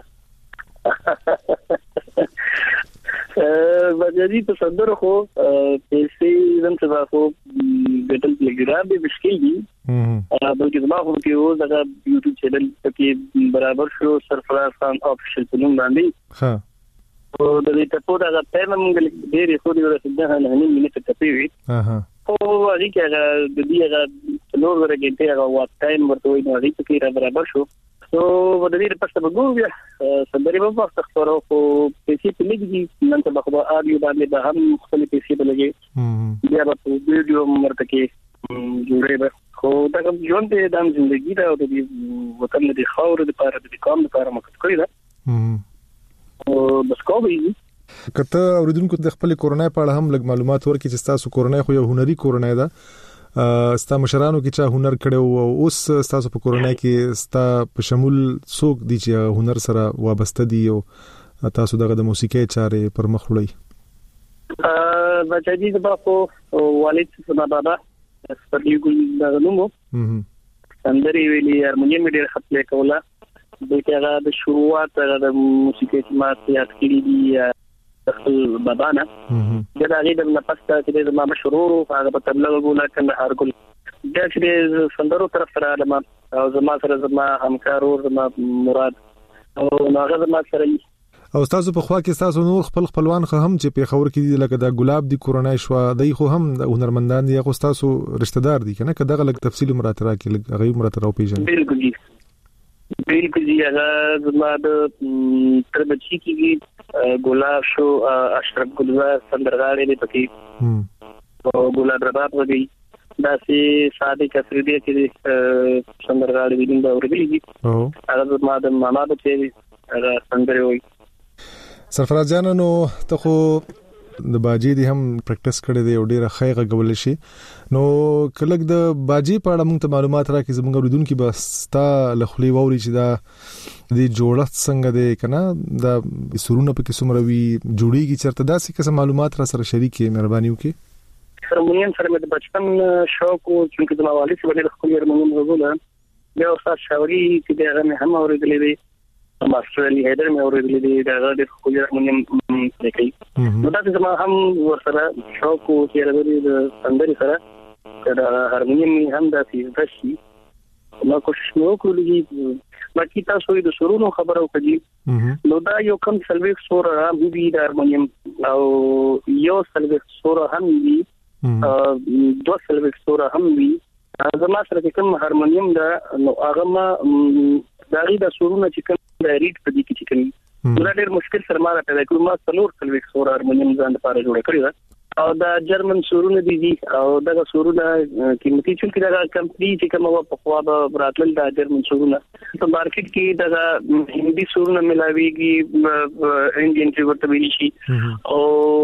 بجادي په صدر خو پیسې زم څه خو ګټل لګرا به مشکل دي بلکې زما خو کې و دا یوټیوب چینل کې برابر شو سرفراز خان افیشل په نوم باندې ها او د دې ته په دا پیغام موږ ډېر خو دې ورسېده نه نه مینه ته پیوي ها او هغه کې هغه د دې هغه نور ورګې ته هغه وخت ټایم ورته وي نو هغه کې برابر شو نو د دې په څه بګو بیا سندري په وخت خبرو خو پیسې په لګي نن ته په اډیو باندې به هم خپل پیسې بلګي بیا په ویډیو مرته کې جوړې به خو دا کوم ژوند دې د ژوندۍ دا د وطن د خاور د پاره د کوم لپاره مخکې کړی دا او بس کوي کته اوریدونکو د خپل کورونا په اړه هم لږ معلومات ورکړي چې تاسو کورونا خو یو هنري کورونا ده ستا مشرانو کې چا هنر کړو او اوس تاسو په کورونا کې ستا په شمول څوک دي چې هنر سره وابسته دي او تاسو دغه د موسیقي چارې پر مخ وړئ ا بچی د بابا والد څخه بابا سپرلی ګل دغنومو اندري ویلي هارمونیم ډېر خپل کوله د کېغه د شروعات د موسیقي ما سیات کړی دي خپل بابا نه دا هغه د نفسته چې د ما مشهور او هغه په تبلیغ ګولا کنه هر ګل دا چې سندرو طرف سره علما او زما سره زما همکارو زما مراد او هغه زما سره او تاسو په خوا کې تاسو نور خپل خپلوان خو هم چې په خبر کې دي لکه دا ګلاب دی کورونا شو دای خو هم هنرمندان دي خو تاسو رشتہ دار دي کنه کدا غلط تفصیل مراتب راکې هغه مراتب او پیژن بالکل بالکل جی هغه زما د تر بچی کې ګلاب شو اشرف ګلزار سندرغاړي دي پکې او ګلاب رباب ودی دا سي ساده کثرې کې سندرغاړي دي دا ورګي او هغه زما د ماما بچي هغه سندري وي سرفراز جان نو ته خو د باجی دی هم پریکټیس کړی دی او ډیره خیغه غول شي نو کله د باجی په اړه موږ ته معلومات راکې زموږ ورودونکو به ستا لخلی ووري چې دا د جوړښت څنګه دی کنه دا سرونه په قسم روي جوړیږي چرته داسې کیسه معلومات را سره شریکې مهرباني وکړي هارمونیم سره مې د بچپن شوق او چې د والد سره د خپل هارمونیم غوړل بیا استاد شاوري چې دا مې هم اورېدلې دي ماستر علي حیدر مې اورېدلې دي دا د خپل هارمونیم لیکي نو دا چې ما هم ورسره شوق او چې راځي د سندري سره دا هارمونیم هم د فیزشي نو کوشش نو کولی باقي تاسو د سرونو خبرو کوي نو دا یو کم سلويک سور هم وی د هارمونیم او یو سلويک سور هم وی دو سلويک سور هم وی زما سره کوم هارمونیم دا نو هغه ما دا غي د سرونو چې کوم د ریډ په دې کې چې کوم دا ډېر مشکل سره ما راته کوم ما څلور سلويک سور هارمونیم ځان لپاره جوړ کړی دا او دا جرمن سورونه دي او دا سورونه قیمتي چې دا کمپنی چې کومه په خوا به راتل دا جرمن سورونه په مارکیټ کې دا هندي سورونه ملاويږي انډین چې ورته ویل شي او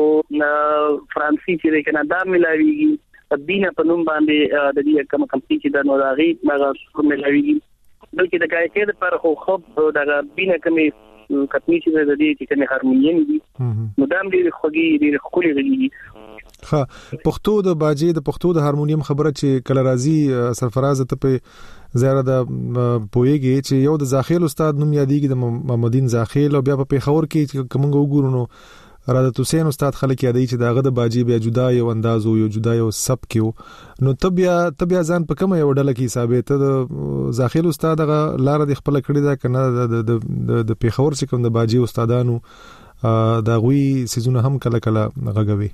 فرانسي چې کنه دا ملاويږي دینه په نوم باندې د دې کوم کمپنی چې دا نو راغی هغه سور ملاويږي بلکې د کایکې لپاره خو خو دا بینه کمی کتنی چې د دې چې کنه هارمونیم دي نو دا هم ډېر خوږی ډېر خولي غلي ها پښتو د باجی د پښتو د هارمونیم خبره چې کله راځي سرفراز ته په زیاره د پویږي چې یو د زاخیل استاد نوم یادېږي د محمدین زاخیل او بیا په پیښور کې کومه وګورو نو رادت حسین استاد خلک یادې چې داغه د باجی بیا جدا یو انداز یو جدا یو سب کیو نو تبیا تبیا ځان په کومه یو ډله کې حسابې ته د زاخیل استاد غ لار د خپل کړی دا کنه د د د پیښور چې کوم د باجی استادانو دا غوي سيزونه هم کله کله غږوي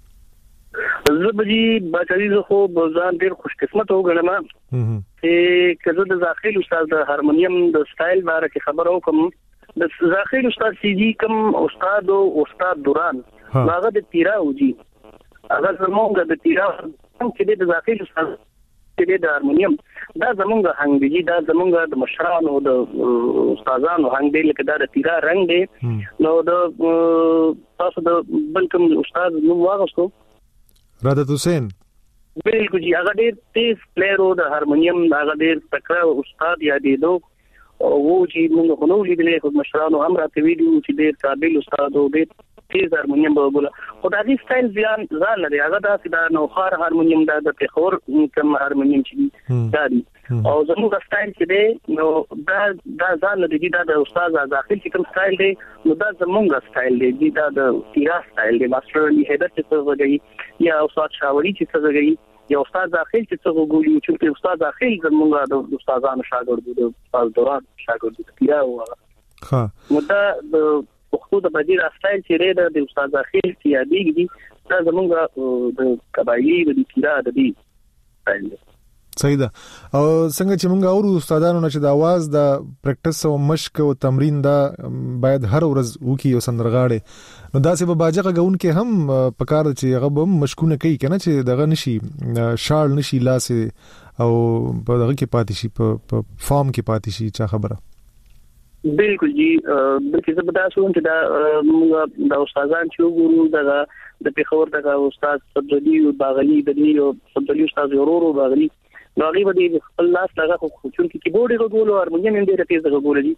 زبجی بچی زه خو ځان ډیر خوش قسمت وګڼم چې کله د زاخیل استاد د هارمونیم د سټایل باره کې خبر وکم د زاخیل استاد سیجی کوم استاد او استاد دوران هغه د تیرا وږي هغه زمونږ د تیرا چې د زاخیل استاد چې د هارمونیم دا زمونږ هنګ دی دا زمونږ د مشرانو د استادانو هنګ دی لکه دا د تیرا رنگ دی نو د تاسو د بل کوم استاد نو واغستو رادت حسین بالکل جی هغه ډېر تیز پلیئر و د هارمونیم هغه ډېر تکړه استاد یادېدو او و چې موږ خو نو لیدلې خو مشرانو هم راته ویلي چې ډېر قابل استاد او ډېر تیز هارمونیم به وګوله خو د هغې سټایل ځان ځان لري هغه داسې د نوښار هارمونیم دا د پېښور کوم هارمونیم چې دا دي او زموږ سټایل چې دی نو دا دا ځان لري دا د استاد داخل چې کوم سټایل دی نو دا زموږ سټایل دی دا د تیرا سټایل دی ماستر علي حیدر چې څه وګړي یا استاد شاوري چې څه وګړي یا استاد داخل چې څه وګوري چې استاد داخل زموږ د استادانو شاګرد دی استاد دوران شاګرد دی تیرا و ها نو دا د پښتو د بدیل سټایل چې ریده د استاد داخل چې یادېږي دا زموږ د قبایلی د تیرا د دې سټایل دی صحیح ده او څنګه چې موږ اورو استادانو نه چې د आवाज د پریکټس او مشق او تمرین دا باید هر ورځ وکي او سندرغاړي نو دا سه به باجه غون کې هم پکار چې هغه به مشکونه کوي کنه چې دغه نشي شال نشي لاس او په دغه کې پاتې شي په فارم کې پاتې شي چا خبره بالکل جی بلکې زه به دا شوم چې دا موږ د استادان چې وګورو دا د پیښور د استاد صدلی او باغلی د دې او صدلی استاد ورورو باغلی نو هغه به خپل لاس لږه خو چون کې کیبورډ غوړو او هارمونیم هم ډېر تیز غوړو دي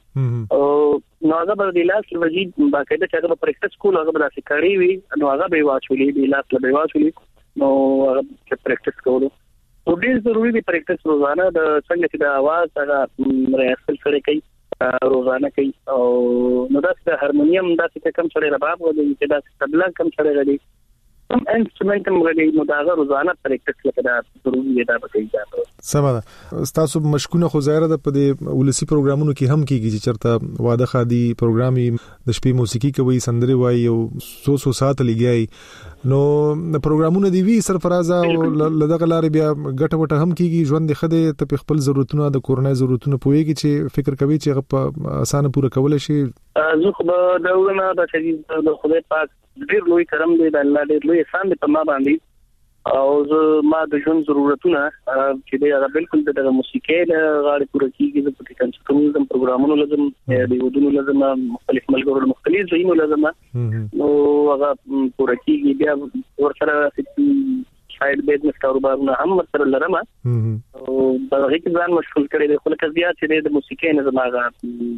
او نو هغه به د لاس وجید باقاعده چې هغه پریکټس کول هغه به تاسو کوي وي نو هغه به واچولې د لاس له واچولې نو هغه چې پریکټس کولو او ډېر ضروري دی پریکټس روزانه د څنګه چې د आवाज هغه ریاضت سره کوي روزانه کوي او نو دا د هارمونیم دا چې کوم څه رباب غوډي چې دا تبلا کوم څه غوډي کوم انسټرومنټ هم غوډي نو دا روزانه پریکټس لکه دا ضروري دی دا به کوي سمه تاسو مشکونه خو ظاهر ده په دې ولسی پروګرامونو کې هم کیږي چې چرته واده خادي پروګرامي د شپې موسیقي کوي سندري وایي او سو سو سات لګي نو پروګرامونه دی وی سرفرازه او لدغه لارې بیا ګټه وټه هم کیږي ژوند د خده ته خپل ضرورتونه د کورنۍ ضرورتونه پويږي چې فکر کوي چې په اسانه پوره کول شي زه خو دا ونه د چې د خدای پاک ډېر لوی کرم دی د الله ډېر لوی احسان دی په ما باندې او زه ما د ژوند ضرورتونه چې دی هغه بالکل د موسیقي له غاړې پوره کیږي د پټ کنسټروم پروګرامونو لازم دی ودونو لازم مختلف ملګرو مختلف ځایونو لازم نو هغه پوره کیږي بیا ورسره سایډ بیزنس کاروبارونه هم ورسره لرم او دا هیڅ ځان مشغول کړي دی خو لکه زیات چې د موسیقي نه زماغه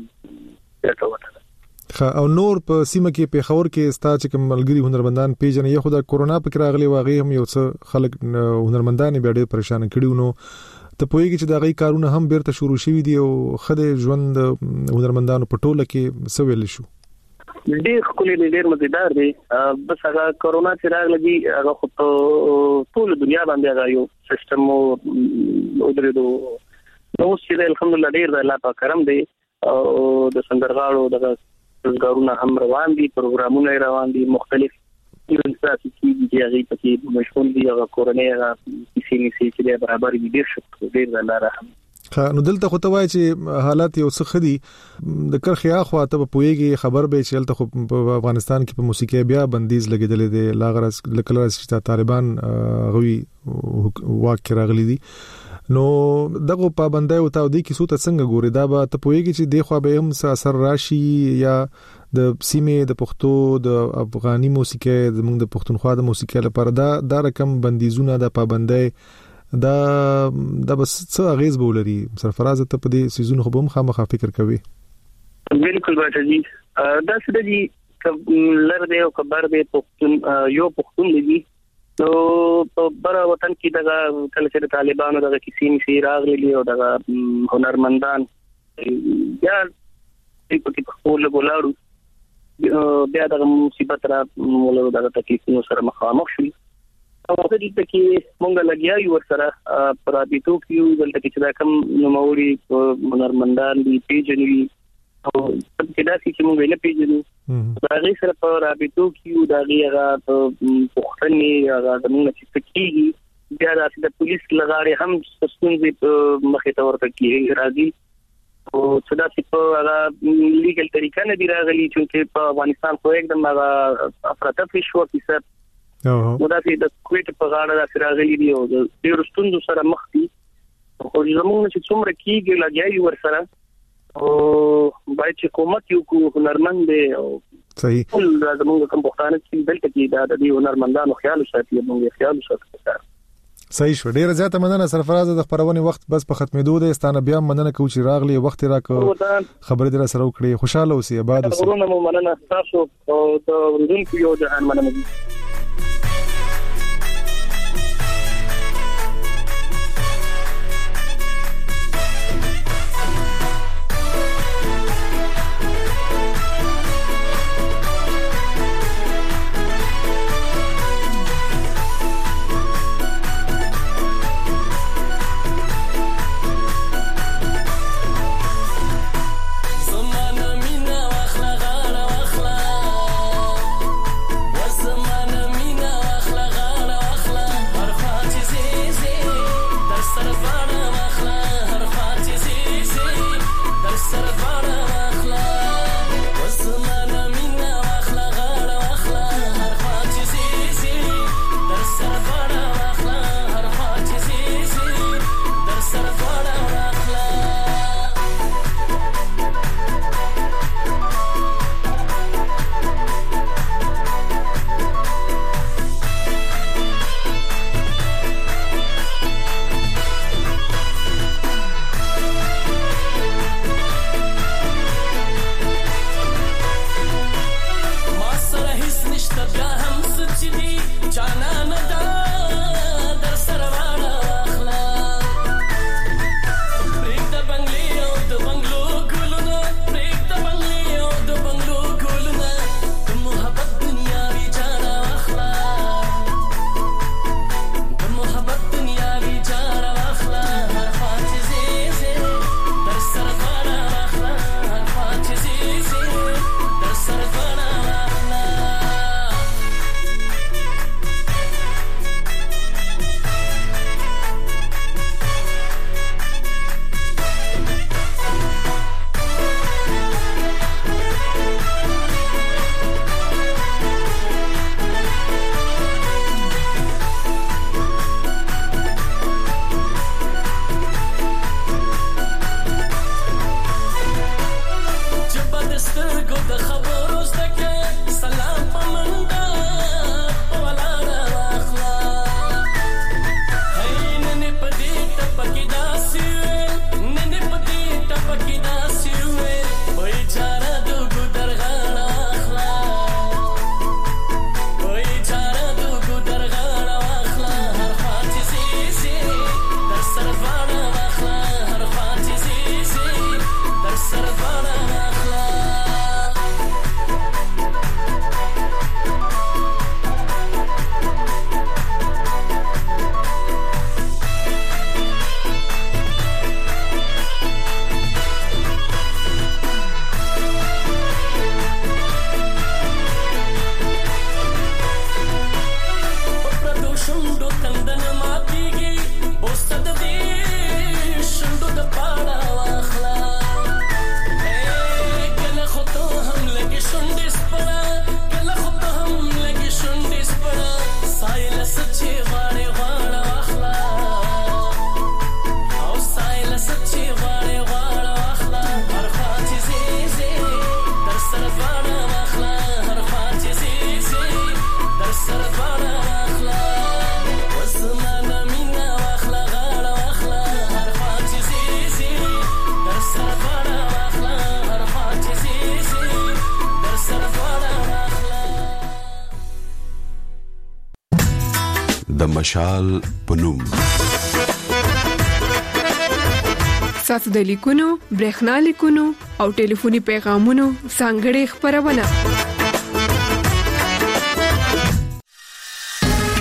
څه وته او نور په سیمه کې په خور کې ستا چې کوم ملګری هنرمندان پیژنې یو خدای کورونا پکې راغلی واغې هم یو څه خلک هنرمندان به ډېر پریشان کړي نو ته پوهیږي چې دا غي کارونه هم بیرته شروع شوي دي او خدای ژوند هنرمندانو په ټوله کې سویل شو ډېر خولي ډېر مزیدار دی بس هغه کورونا چې راغلی هغه خو ټول دنیا باندې هغه یو سیستم او درېدو نو چې الحمدلله ډېر د الله په کرم دی او د سندرغاړو دغه روزګارونه هم روان دي پروګرامونه روان دي مختلف انساتي چې هغه پکې مشغول دي هغه کورنۍ هغه کیسې نشي چې برابر دي ډیر شکر ډیر د الله رحم نو دلته خو ته وای چې حالات یو څه خدي د کرخیا خو ته په پويږي خبر به چې تل خو په افغانستان کې په موسیقي بیا بندیز لګیدل دي لاغرس لکه چې طالبان غوي واک راغلي دي نو دغه پابندۍ او تاودي کې سوت څنګه ګوري دا به ته پويږي چې د خو به هم اثر راشي یا د سیمه د پښتو د افغاني موسیقي زموږ د پښتونخوا د موسیقي لپاره دا د رقم بندیزونه د پابندۍ دا د بس څه غیز بولري سرفراز ته په دې سيزون خو هم خامخا فکر کوي بالکل راځي جی دا څه دی لر دی او خبر دی پښتون یو پښتون دی نو په بر وطن کې دغه کله چې طالبانو دغه کیسې نشي راغلي او دغه هنرمندان یا په کې په خپل ګولارو بیا دغه مصیبت را موږ دغه تکلیفونو سره مخامخ شو او د دې کې مونږ لګیا یو سره پرابطو کیو دلته چې دا کوم نوموړي هنرمندان دي پیژنوي او په دې چې موږ نه پیژنو دا غي سره په رابطو کې دا غي هغه پوښتنې هغه د موږ چې تکیږي بیا د پولیس لغاړي هم ستونزې مخې ته ورته کیږي راځي او څه دا چې په هغه لیګل طریقه نه دی راغلي چې په افغانستان خو एकदम هغه افراطي شو کیسه نو دا چې د کویت په غاړه د راغلي دی او د ډیرو ستونزو سره مخ دي خو زموږ چې څومره کیږي لګیایي ورسره او باید چې حکومت یو کو هنرمند دی او صحیح ټول زموږ کوم پښتانه چې دلته کې دا د هنرمندانو خیال ساتي موږ خیال ساتو صحیح شو. ډیر زیاته مننه سرفراز د خبرونه وخت بس په ختمېدو دی. ستانه بیا مننه کوم چې راغلی وخت راکو خبرې در سره وکړي. خوشاله اوسئ، آباد اوسئ. ورونه مو مننه تاسو او د ورونکو یو جهان مننه. د مشال پنوم ساسو د لیکونو برېښنا لیکونو او ټلیفوني پیغامونو څنګهړې خبرونه